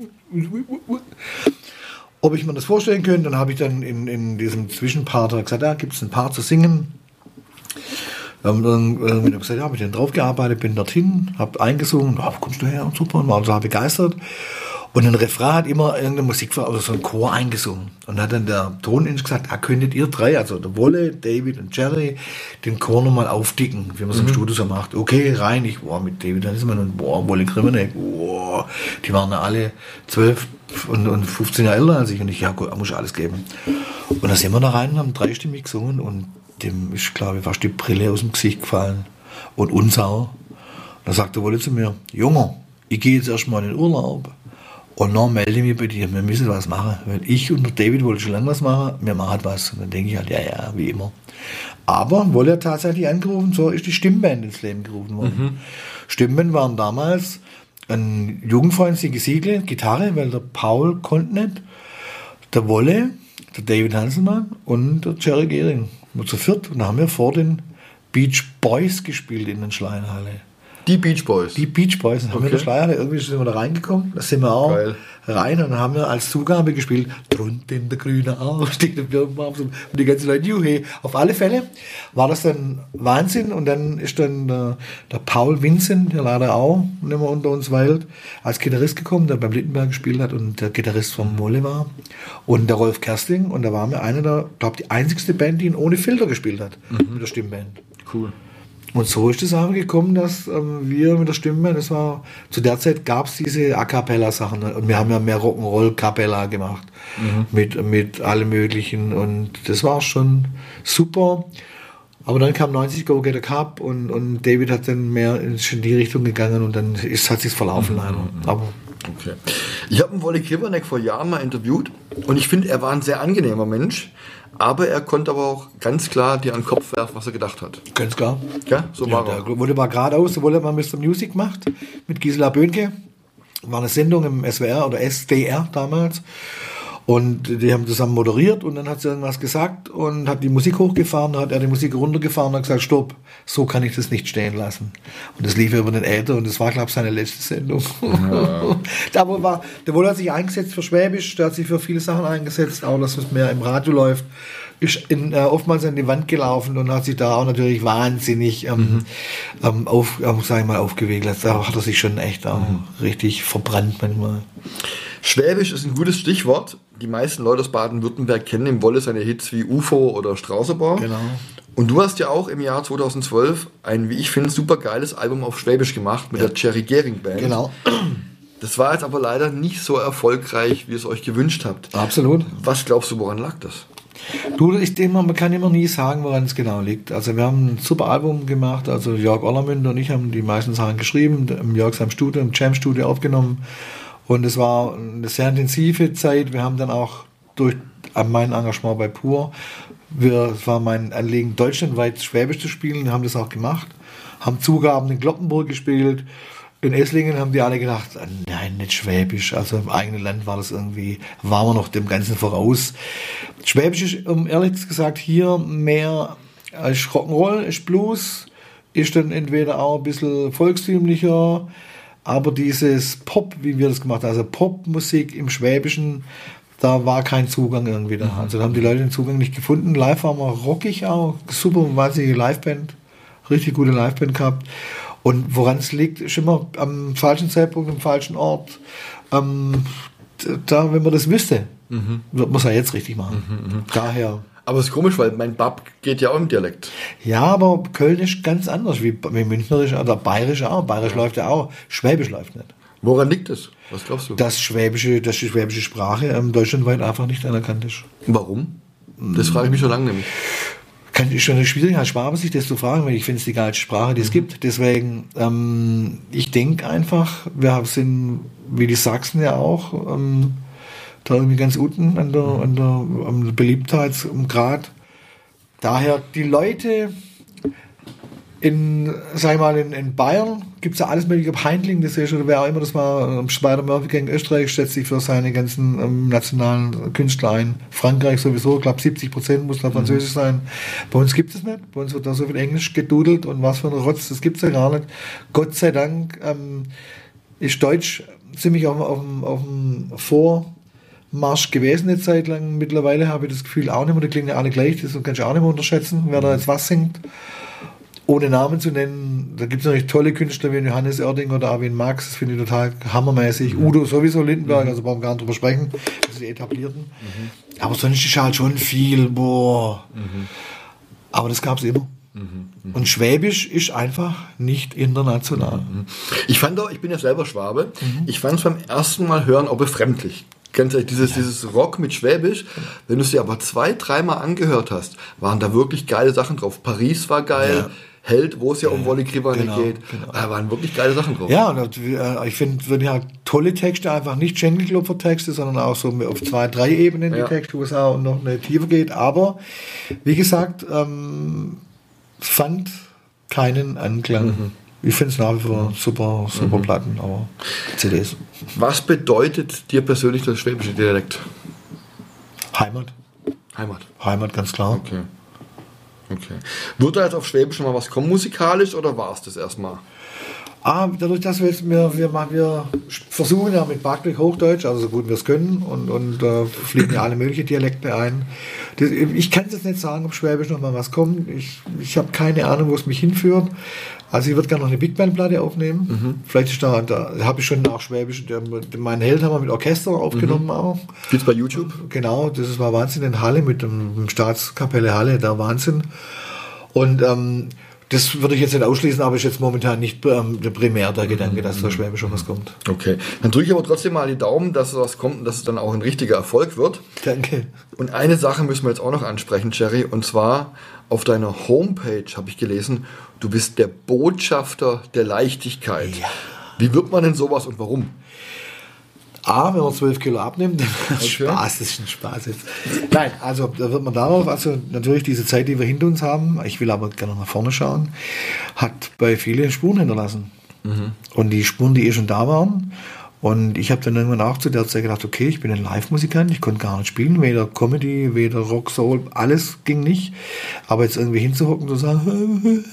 Ob ich mir das vorstellen könnte, dann habe ich dann in, in diesem Zwischenpart gesagt, da gibt es ein Paar zu singen. Dann habe ich gesagt, ja, habe ich dann drauf gearbeitet, bin dorthin, habe eingesungen, oh, kommst du her, super, und war total begeistert. Und ein Refrain hat immer irgendeine Musik oder so ein Chor eingesungen. Und dann hat dann der Toningenieur gesagt, ah, könntet ihr drei, also der Wolle, David und Jerry, den Chor nochmal aufdicken, wie man es mhm. im Studio so macht. Okay, rein, ich, boah, mit David, dann ist man, und boah, Wolle Krivanek, boah, die waren ja alle zwölf und, und fünfzehn Jahre älter als ich. Und ich, ja gut, da muss ich alles geben. Und dann sind wir da rein und haben dreistimmig gesungen und dem ist, glaube ich, fast die Brille aus dem Gesicht gefallen. Und uns auch. Da sagte Wolle zu mir, Junge, ich gehe jetzt erstmal in den Urlaub und dann melde ich mich bei dir, wir müssen was machen. Weil ich und der David wollten schon lange was machen, wir machen was. Und dann denke ich halt, ja, ja, wie immer. Aber Wolle hat tatsächlich angerufen, so ist die Stimmband ins Leben gerufen worden. Mhm. Stimmband waren damals ein Jugendfreund, Sigi Siegel, Gitarre, weil der Paul konnte nicht, der Wolle, der David Hanselmann und der Jerry Gehring. Und zu viert. Und da haben wir vor den Beach Boys gespielt in der Schleienhalle. Die Beach Boys? Die Beach Boys. Dann haben Okay. wir in der Schleienhalle, irgendwie sind wir da reingekommen, da sind wir auch Geil. rein und dann haben wir als Zugabe gespielt, drunten der grüne Au, steht der Birnbaum und die ganzen Leute, juhe. Auf alle Fälle war das dann Wahnsinn und dann ist dann der, der Paul Vincent, der leider auch nicht mehr unter uns weilt, als Gitarrist gekommen, der beim Littenberg gespielt hat und der Gitarrist vom Molle war und der Rolf Kersting und da waren wir eine der, glaube die einzigste Band, die ihn ohne Filter gespielt hat, mit der Stimmband. Cool. Und so ist es auch gekommen, dass ähm, wir mit der Stimme, das war, zu der Zeit gab es diese A-Cappella-Sachen und wir haben ja mehr Rock'n'Roll-Cappella gemacht mhm. mit, mit allem möglichen und das war schon super. Aber dann kam neunzig Go Get a Cup und, und David hat dann mehr in die Richtung gegangen und dann ist, hat sich's verlaufen leider. Mhm. Aber Okay. Ich habe einen Wolli Krivanek vor Jahren mal interviewt und ich finde, er war ein sehr angenehmer Mensch, aber er konnte aber auch ganz klar dir an den Kopf werfen, was er gedacht hat. ganz klar. Ja, so Ja, war der er. wurde mal geradeaus, der wurde mal Mister Music gemacht mit Gisela Böhnke. War eine Sendung im S W R oder S D R damals. Und die haben zusammen moderiert und dann hat sie irgendwas gesagt und hat die Musik hochgefahren, dann hat er die Musik runtergefahren und hat gesagt, stopp, so kann ich das nicht stehen lassen. Und das lief über den Äther und das war, glaube ich, seine letzte Sendung. Ja. Da wo war, der Wolle hat sich eingesetzt für Schwäbisch, der hat sich für viele Sachen eingesetzt, auch dass es mehr im Radio läuft. Ist in, äh, oftmals an die Wand gelaufen und hat sich da auch natürlich wahnsinnig ähm, mhm. ähm, auf, ähm, sag ich mal, aufgewickelt. Da hat er sich schon echt auch mhm. richtig verbrannt manchmal. Schwäbisch ist ein gutes Stichwort. Die meisten Leute aus Baden-Württemberg kennen im Wolle seine Hits wie U F O oder Straußerbau. Genau. Und du hast ja auch im Jahr zweitausendzwölf ein, wie ich finde, super geiles Album auf Schwäbisch gemacht mit ja. der Jerry Gehring Band. Genau. Das war jetzt aber leider nicht so erfolgreich, wie ihr es euch gewünscht habt. Absolut. Was glaubst du, woran lag das? Du, ich denke mal, man kann immer nie sagen, woran es genau liegt. Also wir haben ein super Album gemacht, also Jörg Ollermünder und ich haben die meisten Sachen geschrieben, im Jörg seinem Studio, im Jam-Studio aufgenommen und es war eine sehr intensive Zeit. Wir haben dann auch durch mein Engagement bei Pur, wir, es war mein Anliegen, deutschlandweit Schwäbisch zu spielen, wir haben das auch gemacht, haben Zugaben in Glockenburg gespielt. In Esslingen haben die alle gedacht, nein, nicht Schwäbisch. Also im eigenen Land war das irgendwie, waren wir noch dem Ganzen voraus. Schwäbisch ist, um ehrlich gesagt, hier mehr als Rock'n'Roll, ist Blues, ist dann entweder auch ein bisschen volkstümlicher, aber dieses Pop, wie wir das gemacht haben, also Popmusik im Schwäbischen, da war kein Zugang irgendwie da. Also da haben die Leute den Zugang nicht gefunden. Live waren wir rockig auch, super, wahnsinnige Liveband, richtig gute Liveband gehabt. Und woran es liegt, ist immer am falschen Zeitpunkt, am falschen Ort. Ähm, da, wenn man das wüsste, mhm. wird man es ja jetzt richtig machen. Mhm, mh. Daher. Aber es ist komisch, weil mein Bab geht ja auch im Dialekt. Ja, aber Köln ist ganz anders, wie, wie Münchnerisch oder Bayerisch auch. Bayerisch ja. läuft ja auch, Schwäbisch läuft nicht. Woran liegt das? Was glaubst du? Dass, Schwäbische, dass die schwäbische Sprache ähm, deutschlandweit einfach nicht anerkannt ist. Warum? Das frage ich mich schon lange nämlich. Kann ist schon schwierig als Schwabe sich das zu fragen, weil ich finde es die geilste Sprache, die es mhm. gibt. Deswegen, ähm, ich denke einfach, wir sind, wie die Sachsen ja auch, ähm, da irgendwie ganz unten an der, an der, am Beliebtheitsgrad. Daher die Leute in, sag ich mal, in, in Bayern gibt es ja alles mögliche, ob Heindling, das ist oder wer auch immer das war, Spider-Murphy gegen Österreich setzt sich für seine ganzen ähm, nationalen Künstler ein. Frankreich sowieso, ich glaube siebzig Prozent muss da Französisch mhm. sein. Bei uns gibt es nicht, bei uns wird da so viel Englisch gedudelt und was für ein Rotz, das gibt es ja gar nicht. Gott sei Dank ähm, ist Deutsch ziemlich auf, auf, auf dem Vormarsch gewesen eine Zeit lang. Mittlerweile habe ich das Gefühl auch nicht mehr, die klingen ja alle gleich, das kannst du auch nicht mehr unterschätzen, wer da jetzt was singt. Ohne Namen zu nennen, da gibt es natürlich tolle Künstler wie Johannes Oerding oder Armin Max, das finde ich total hammermäßig. Mhm. Udo sowieso, Lindenberg, mhm. also brauchen wir gar nicht drüber sprechen, das sind die Etablierten. Mhm. Aber sonst ist halt schon viel, boah. Mhm. Aber das gab es immer. Mhm. Und Schwäbisch ist einfach nicht international. Mhm. Ich fand auch, ich bin ja selber Schwabe, mhm. ich fand es beim ersten Mal hören auch befremdlich. Ganz ehrlich, dieses, ja. dieses Rock mit Schwäbisch, wenn du es dir aber zwei, dreimal angehört hast, waren da wirklich geile Sachen drauf. Paris war geil, ja. Held, wo es ja, ja um Wolli Krivanek genau, geht, genau. Da waren wirklich geile Sachen drauf. Ja, und äh, ich finde, wenn ja tolle Texte, einfach nicht Schenkelklopfer-Texte, sondern auch so auf zwei, drei Ebenen ja. die Texte, wo es auch noch eine Tiefe geht. Aber, wie gesagt, ähm, fand keinen Anklang. Mhm. ich finde es nach wie vor super, super mhm. Platten, aber C Ds. Was bedeutet dir persönlich der schwäbische Dialekt? Heimat. Heimat. Heimat, ganz klar. Okay. Okay. Wird da jetzt auf Schwäbisch mal was kommen musikalisch oder war es das erstmal? Ah, dadurch, dass wir jetzt, wir, wir, wir versuchen ja mit Barclay Hochdeutsch, also so gut wir es können, und, und äh, fliegen ja alle möglichen Dialekte ein. Das, ich kann jetzt nicht sagen, ob Schwäbisch noch mal was kommt. Ich, ich habe keine Ahnung, wo es mich hinführt. Also ich würde gerne noch eine Big Band Platte aufnehmen. Mhm. Vielleicht ist da, da habe ich schon auch Schwäbisch, der, meinen Held haben wir mit Orchester aufgenommen mhm. auch. Gibt's bei YouTube? Genau, das war Wahnsinn in Halle mit dem, dem Staatskapelle Halle, der Wahnsinn. Und ähm, das würde ich jetzt nicht ausschließen, aber ist jetzt momentan nicht ähm, der primär der Gedanke, dass da Schwäbisch schon was kommt. Okay, dann drücke ich aber trotzdem mal die Daumen, dass was kommt und dass es dann auch ein richtiger Erfolg wird. Danke. Und eine Sache müssen wir jetzt auch noch ansprechen, Jerry, und zwar auf deiner Homepage habe ich gelesen, du bist der Botschafter der Leichtigkeit. Ja. Wie wird man denn sowas und warum? A, wenn man zwölf Kilo abnimmt, okay. Spaß, das ist ein Spaß jetzt. Nein, also da wird man darauf, also natürlich diese Zeit, die wir hinter uns haben, ich will aber gerne nach vorne schauen, hat bei vielen Spuren hinterlassen. Mhm. Und die Spuren, die eh schon da waren. Und ich habe dann irgendwann auch zu der Zeit gedacht, okay, ich bin ein Live-Musikant, ich konnte gar nicht spielen, weder Comedy, weder Rock, Soul, alles ging nicht. Aber jetzt irgendwie hinzuhocken und zu sagen,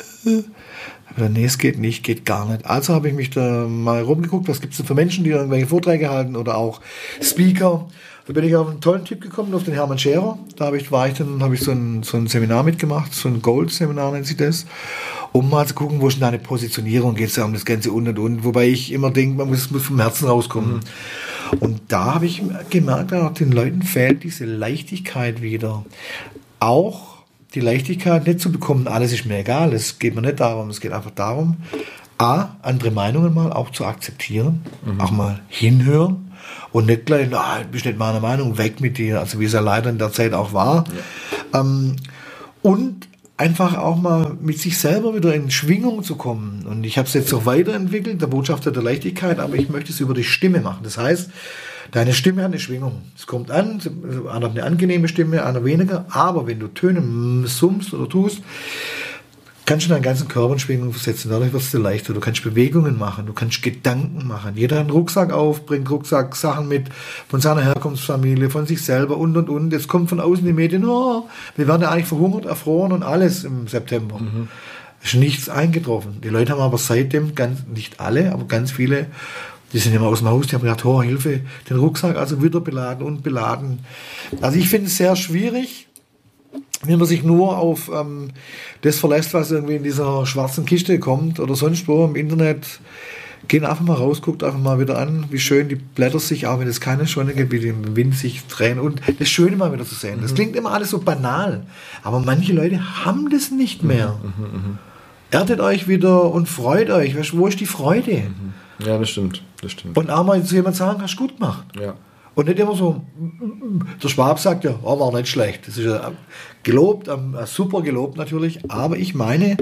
nee, es geht nicht, geht gar nicht. Also habe ich mich da mal rumgeguckt, was gibt es denn für Menschen, die irgendwelche Vorträge halten oder auch Speaker. Da bin ich auf einen tollen Tipp gekommen, auf den Hermann Scherer. Da habe ich, war ich dann, habe ich so ein, so ein Seminar mitgemacht, so ein Gold-Seminar nennt sich das, um mal zu gucken, wo ist denn eine Positionierung, geht es ja um das Ganze und und und. Wobei ich immer denke, man muss, muss vom Herzen rauskommen. Mhm. Und da habe ich gemerkt, den Leuten fehlt diese Leichtigkeit wieder. Auch die Leichtigkeit nicht zu bekommen, alles ist mir egal, es geht mir nicht darum, es geht einfach darum, A, andere Meinungen mal auch zu akzeptieren, mhm. auch mal hinhören und nicht gleich, na, du bist nicht meiner Meinung, weg mit dir, also wie es ja leider in der Zeit auch war. Ja. Ähm, und einfach auch mal mit sich selber wieder in Schwingung zu kommen. Und ich habe es jetzt auch weiterentwickelt, der Botschafter der Leichtigkeit, aber ich möchte es über die Stimme machen. Das heißt, deine Stimme hat eine Schwingung. Es kommt an, einer hat eine angenehme Stimme, einer weniger. Aber wenn du Töne summst oder tust, kannst du deinen ganzen Körper in Schwingung versetzen. Dadurch wird es dir leichter. Du kannst Bewegungen machen, du kannst Gedanken machen. Jeder hat einen Rucksack auf, bringt Rucksack-Sachen mit von seiner Herkunftsfamilie, von sich selber und und und. Jetzt kommt von außen die Medien, oh, wir werden ja eigentlich verhungert, erfroren und alles im September. Mhm. Ist nichts eingetroffen. Die Leute haben aber seitdem, ganz, nicht alle, aber ganz viele, die sind immer aus dem Haus, die haben gedacht, oh, Hilfe, den Rucksack also wieder beladen und beladen. Also ich finde es sehr schwierig, wenn man sich nur auf ähm, das verlässt, was irgendwie in dieser schwarzen Kiste kommt oder sonst wo im Internet. Gehen einfach mal raus, guckt einfach mal wieder an, wie schön die Blätter sich, auch wenn es keine Sonne gibt, wie die im Wind sich drehen und das Schöne mal wieder zu sehen. Das mhm. klingt immer alles so banal, aber manche Leute haben das nicht mehr. Mhm, mh. Erdet euch wieder und freut euch. Weißt, wo ist die Freude? Mhm. Ja, das stimmt, das stimmt. Und auch mal zu jemandem sagen, hast du gut gemacht. Ja. Und nicht immer so, der Schwab sagt ja, oh, war nicht schlecht. Das ist ja gelobt, super gelobt natürlich. Aber ich meine,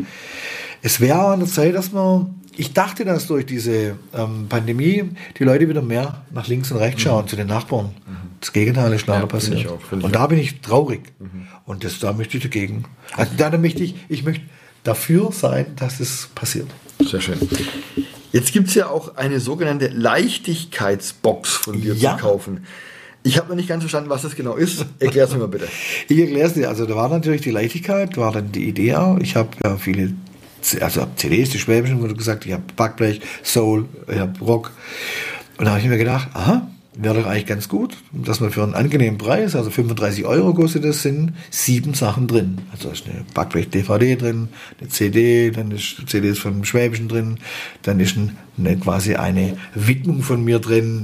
es wäre an der Zeit, dass man, ich dachte, dass durch diese ähm, Pandemie die Leute wieder mehr nach links und rechts schauen, mhm. zu den Nachbarn. Mhm. Das Gegenteil ist leider ja, passiert. Ich auch, und ich da auch. bin ich traurig. Mhm. Und das, da möchte ich dagegen. Also da möchte ich, ich möchte dafür sein, dass es passiert. Sehr schön. Jetzt gibt es ja auch eine sogenannte Leichtigkeitsbox von dir ja. zu kaufen. Ich habe noch nicht ganz verstanden, was das genau ist. Erklär es mir mal bitte. Ich erkläre es dir. Also da war natürlich die Leichtigkeit, war dann die Idee auch. Ich habe ja viele, also C Ds, die Schwäbischen, wurde gesagt, ich habe Backblech, Soul, ich habe Rock. Und da habe ich mir gedacht, aha, wäre doch eigentlich ganz gut, dass man für einen angenehmen Preis, also fünfunddreißig Euro kostet das, sind sieben Sachen drin. Also da ist eine Backblech-D V D drin, eine C D, dann ist C Ds vom Schwäbischen drin, dann ist ein, eine, quasi eine Widmung von mir drin.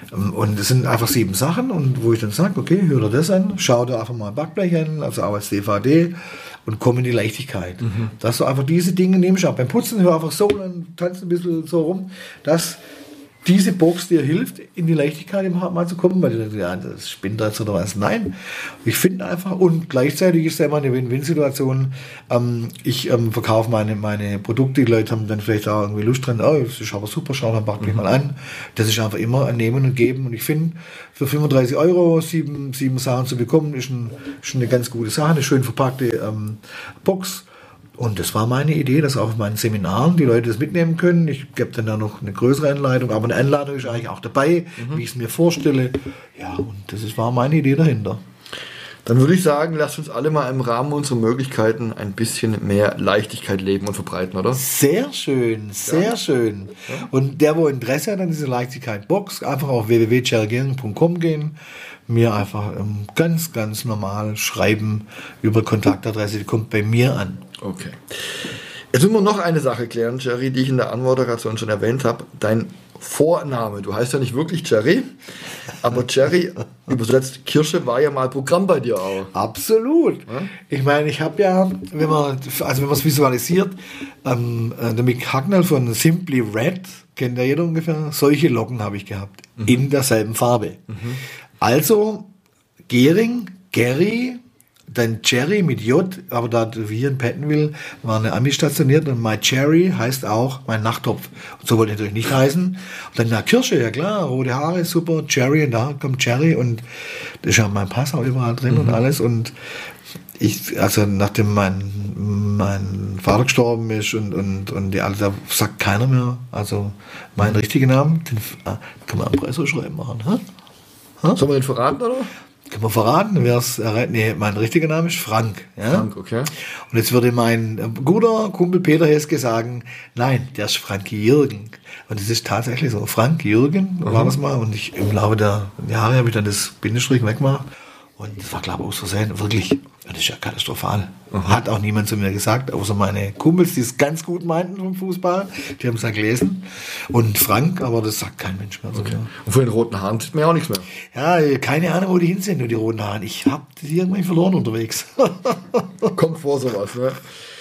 Und es sind einfach sieben Sachen, und wo ich dann sage, okay, hör dir das an, schau dir einfach mal ein Backblech an, also auch als D V D, und komm in die Leichtigkeit. Mhm. Dass du einfach diese Dinge nimmst, auch beim Putzen, hör einfach so und tanz ein bisschen so rum, dass diese Box dir hilft, in die Leichtigkeit im Hart mal zu kommen, weil du denkst, ja, das spinnt jetzt oder was. Nein, ich finde einfach, und gleichzeitig ist es immer eine Win-Win-Situation. Ähm, ich ähm, verkaufe meine, meine Produkte, die Leute haben dann vielleicht auch irgendwie Lust dran, oh, das ist aber super, schau mal, mach mich mal an. Das ist einfach immer ein Nehmen und Geben, und ich finde, für fünfunddreißig Euro sieben, sieben Sachen zu bekommen, ist, ein, ist eine ganz gute Sache, eine schön verpackte ähm, Box. Und das war meine Idee, dass auch auf meinen Seminaren die Leute das mitnehmen können. Ich gebe dann da noch eine größere Anleitung, aber eine Anleitung ist eigentlich auch dabei, mhm. wie ich es mir vorstelle. Ja, und das ist, war meine Idee dahinter. Dann würde ich sagen, lasst uns alle mal im Rahmen unserer Möglichkeiten ein bisschen mehr Leichtigkeit leben und verbreiten, oder? Sehr schön, sehr ja. schön. Ja. Und der, wo Interesse hat an dieser Leichtigkeit-Box, einfach auf w w w punkt jerry gehring punkt com gehen, mir einfach ähm, ganz, ganz normal schreiben über Kontaktadresse, die kommt bei mir an. Okay. Jetzt müssen wir noch eine Sache klären, Jerry, die ich in der Anmoderation schon erwähnt habe. Dein Vorname, du heißt ja nicht wirklich Jerry, aber Jerry, übersetzt Kirsche, war ja mal Programm bei dir auch. Absolut. Ja? Ich meine, ich habe ja, wenn man also wenn man es visualisiert, ähm, der Mick Hucknall von Simply Red, kennt ja jeder ungefähr, solche Locken habe ich gehabt, mhm. in derselben Farbe. Mhm. Also Gehring, Gary, dann Cherry mit J, aber da wir hier in Pattonville waren eine Ami stationiert und My Cherry heißt auch mein Nachttopf. Und so wollte ich natürlich nicht heißen. Und dann na Kirsche, ja klar, rote Haare, super, Cherry, und da kommt Cherry und das ist ja mein Pass auch überall drin mhm. und alles. Und ich, also nachdem mein, mein Vater gestorben ist und, und, und die alle, da sagt keiner mehr, also meinen richtigen Namen, den kann man am Preis schreiben machen. Ha? Ha? Sollen wir den verraten, oder? Kann man verraten, wer es erreicht? Nee, mein richtiger Name ist Frank. Ja? Frank, okay. Und jetzt würde mein guter Kumpel Peter Heske sagen, nein, der ist Frank Jürgen. Und das ist tatsächlich so. Frank Jürgen mhm. war das mal. Und ich, im Laufe der Jahre habe ich dann das Bindestrich weggemacht. Und das war, glaube ich, aus Versehen. Wirklich, das ist ja katastrophal. Mhm. Hat auch niemand zu mir gesagt, außer meine Kumpels, die es ganz gut meinten vom Fußball. Die haben es dann gelesen. Und Frank, aber das sagt kein Mensch mehr. Okay. Und von den roten Haaren sieht man ja auch nichts mehr. Ja, keine Ahnung, wo die hin sind, nur die roten Haare. Ich habe die irgendwie verloren unterwegs. Kommt vor sowas, ne?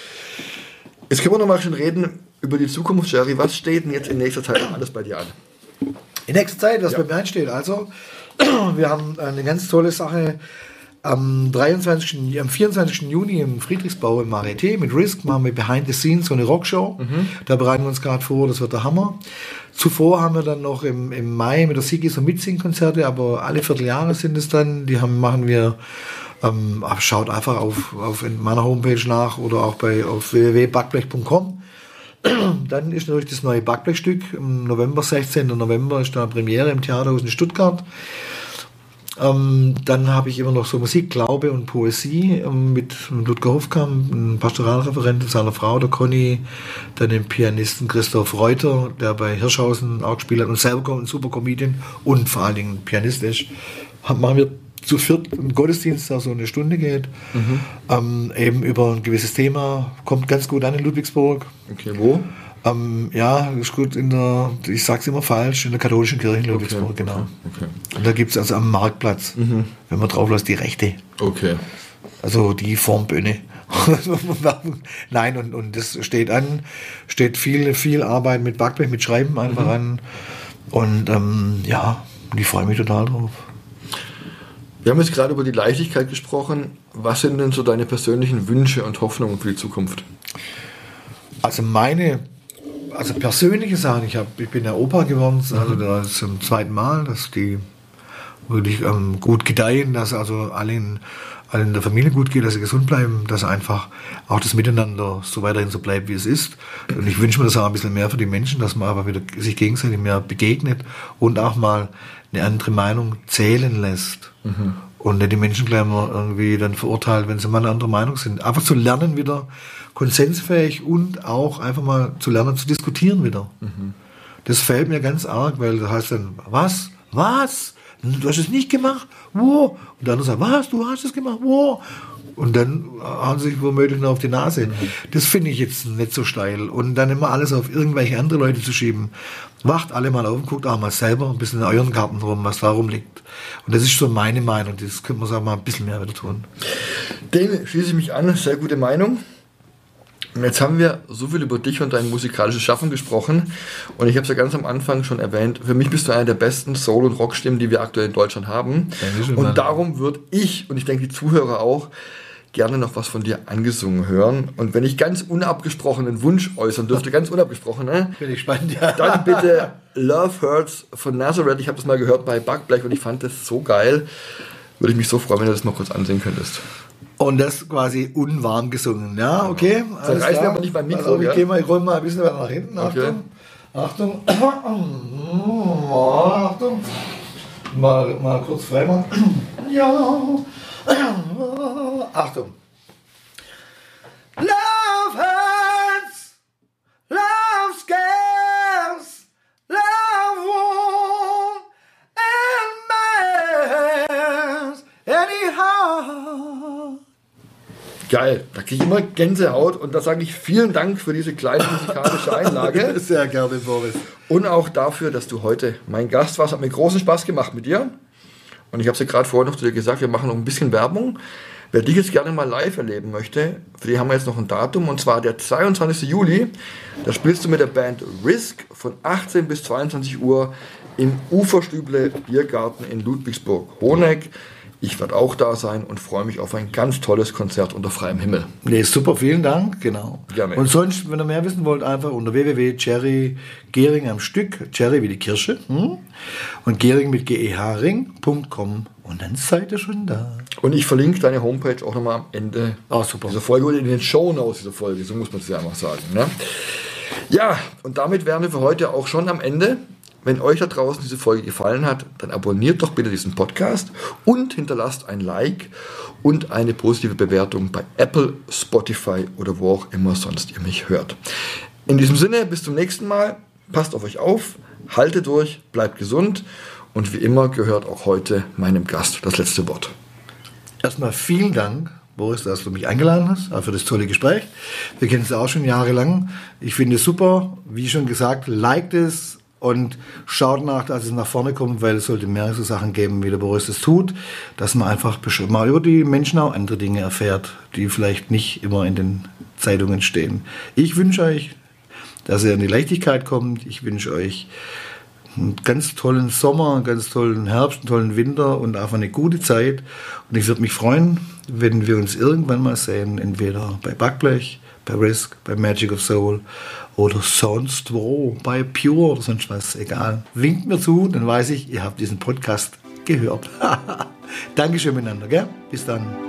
Jetzt können wir noch mal schon reden über die Zukunft, Jerry. Was steht denn jetzt in nächster Zeit alles bei dir an? In nächster Zeit, was ja. bei mir ansteht, also wir haben eine ganz tolle Sache am, dreiundzwanzigsten, am vierundzwanzigsten Juni im Friedrichsbau im Varieté mit Risk machen wir Behind the Scenes so eine Rockshow. Mhm. Da bereiten wir uns gerade vor, das wird der Hammer. Zuvor haben wir dann noch im, im Mai mit der Sigi so Mitsing-Konzerte, aber alle Vierteljahre sind es dann. Die haben, machen wir, ähm, schaut einfach auf, auf meiner Homepage nach oder auch bei auf w w w punkt backblech punkt com. Dann ist natürlich das neue Backblechstück. Im November, sechzehnten November, ist da Premiere im Theaterhaus in Stuttgart. Ähm, dann habe ich immer noch so Musik, Glaube und Poesie ähm, mit Ludger Hofkamp, einem Pastoralreferent und seiner Frau, der Conny, dann den Pianisten Christoph Reuter, der bei Hirschhausen auch gespielt hat und selber ein super Comedian und vor allen Dingen Pianist ist. Machen wir zu viert einen Gottesdienst, der so eine Stunde geht, mhm. ähm, eben über ein gewisses Thema, kommt ganz gut an in Ludwigsburg. Okay, wo? Ähm, ja, ist gut in der, ich sag's immer falsch, in der katholischen Kirche in Ludwigsburg, okay, genau. Okay, okay. Und da gibt's also am Marktplatz, mhm. wenn man drauf lässt, die Rechte. Okay. Also die Formböhne. Nein, und, und das steht an, steht viel, viel Arbeit mit Backblech, mit Schreiben einfach mhm. an. Und ähm, ja, ich freue mich total drauf. Wir haben jetzt gerade über die Leichtigkeit gesprochen. Was sind denn so deine persönlichen Wünsche und Hoffnungen für die Zukunft? Also meine, also persönliche Sachen, ich, hab, ich bin ja Opa geworden, also das zum zweiten Mal, dass die wirklich ähm, gut gedeihen, dass also allen, allen in der Familie gut geht, dass sie gesund bleiben, dass einfach auch das Miteinander so weiterhin so bleibt, wie es ist. Und ich wünsche mir das auch ein bisschen mehr für die Menschen, dass man aber wieder sich gegenseitig mehr begegnet und auch mal eine andere Meinung zählen lässt. Mhm. Und nicht die Menschen gleich mal irgendwie dann verurteilt, wenn sie mal eine andere Meinung sind. Einfach zu lernen wieder, konsensfähig und auch einfach mal zu lernen, zu diskutieren wieder. Mhm. Das fällt mir ganz arg, weil das heißt dann, was? Was? Du hast es nicht gemacht? Wo? Und der andere sagt, was? Du hast es gemacht? Wo? Und dann hauen sie sich womöglich noch auf die Nase. Mhm. Das finde ich jetzt nicht so steil. Und dann immer alles auf irgendwelche andere Leute zu schieben. Wacht alle mal auf und guckt auch mal selber ein bisschen in euren Garten rum, was da rumliegt. Und das ist so meine Meinung. Das könnte man sagen, mal ein bisschen mehr wieder tun. Dem schließe ich mich an. Sehr gute Meinung. Und jetzt haben wir so viel über dich und dein musikalisches Schaffen gesprochen. Und ich habe es ja ganz am Anfang schon erwähnt, für mich bist du einer der besten Soul- und Rockstimmen, die wir aktuell in Deutschland haben. Und darum würde ich, und ich denke die Zuhörer auch, gerne noch was von dir angesungen hören. Und wenn ich ganz unabgesprochenen Wunsch äußern dürfte, ganz unabgesprochen, ne? Bin ich spannend, ja. Dann bitte Love Hurts von Nazareth. Ich habe das mal gehört bei Backblech und ich fand das so geil. Würde ich mich so freuen, wenn du das mal kurz ansehen könntest. Und das quasi unwarm gesungen. Ja, okay. Das reißt mir aber nicht beim Mikro. Also, ich ja? gehe mal, ich roll mal ein bisschen weiter nach hinten. Okay. Achtung. Achtung. Achtung. Mal, mal kurz frei machen. Ja. Achtung. Love hurts. Love scares. Love won't and matters anyhow. Geil, da kriege ich immer Gänsehaut und da sage ich vielen Dank für diese kleine musikalische Einlage. Sehr gerne, Boris. Und auch dafür, dass du heute mein Gast warst. Hat mir großen Spaß gemacht mit dir. Und ich habe es ja gerade vorher noch zu dir gesagt, wir machen noch ein bisschen Werbung. Wer dich jetzt gerne mal live erleben möchte, für die haben wir jetzt noch ein Datum, und zwar der zweiundzwanzigsten Juli. Da spielst du mit der Band Risk von achtzehn bis zweiundzwanzig Uhr im Uferstüble Biergarten in Ludwigsburg-Honeck. Ich werde auch da sein und freue mich auf ein ganz tolles Konzert unter freiem Himmel. Nee, super, vielen Dank, genau. Gerne. Und sonst, wenn ihr mehr wissen wollt, einfach unter w w w punkt cherry Gehring am Stück, Cherry wie die Kirsche, hm? und Gehring mit G E H ring punkt com und dann seid ihr schon da. Und ich verlinke deine Homepage auch nochmal am Ende oh, super. dieser Folge oder in den Shownotes dieser Folge, so muss man es ja einfach sagen. Ne? Ja, und damit wären wir für heute auch schon am Ende. Wenn euch da draußen diese Folge gefallen hat, dann abonniert doch bitte diesen Podcast und hinterlasst ein Like und eine positive Bewertung bei Apple, Spotify oder wo auch immer sonst ihr mich hört. In diesem Sinne, bis zum nächsten Mal. Passt auf euch auf, haltet durch, bleibt gesund und wie immer gehört auch heute meinem Gast das letzte Wort. Erstmal vielen Dank, Boris, dass du mich eingeladen hast, für das tolle Gespräch. Wir kennen es auch schon jahrelang. Ich finde es super. Wie schon gesagt, liked es. Und schaut nach, dass es nach vorne kommt, weil es sollte mehr so Sachen geben, wie der Boris es tut, dass man einfach mal über die Menschen auch andere Dinge erfährt, die vielleicht nicht immer in den Zeitungen stehen. Ich wünsche euch, dass ihr in die Leichtigkeit kommt. Ich wünsche euch einen ganz tollen Sommer, einen ganz tollen Herbst, einen tollen Winter und einfach eine gute Zeit. Und ich würde mich freuen, wenn wir uns irgendwann mal sehen, entweder bei Backblech, bei Risk, bei Magic of Soul oder sonst wo, bei Pure oder sonst was, egal. Winkt mir zu, dann weiß ich, ihr habt diesen Podcast gehört. Dankeschön miteinander, gell? Bis dann.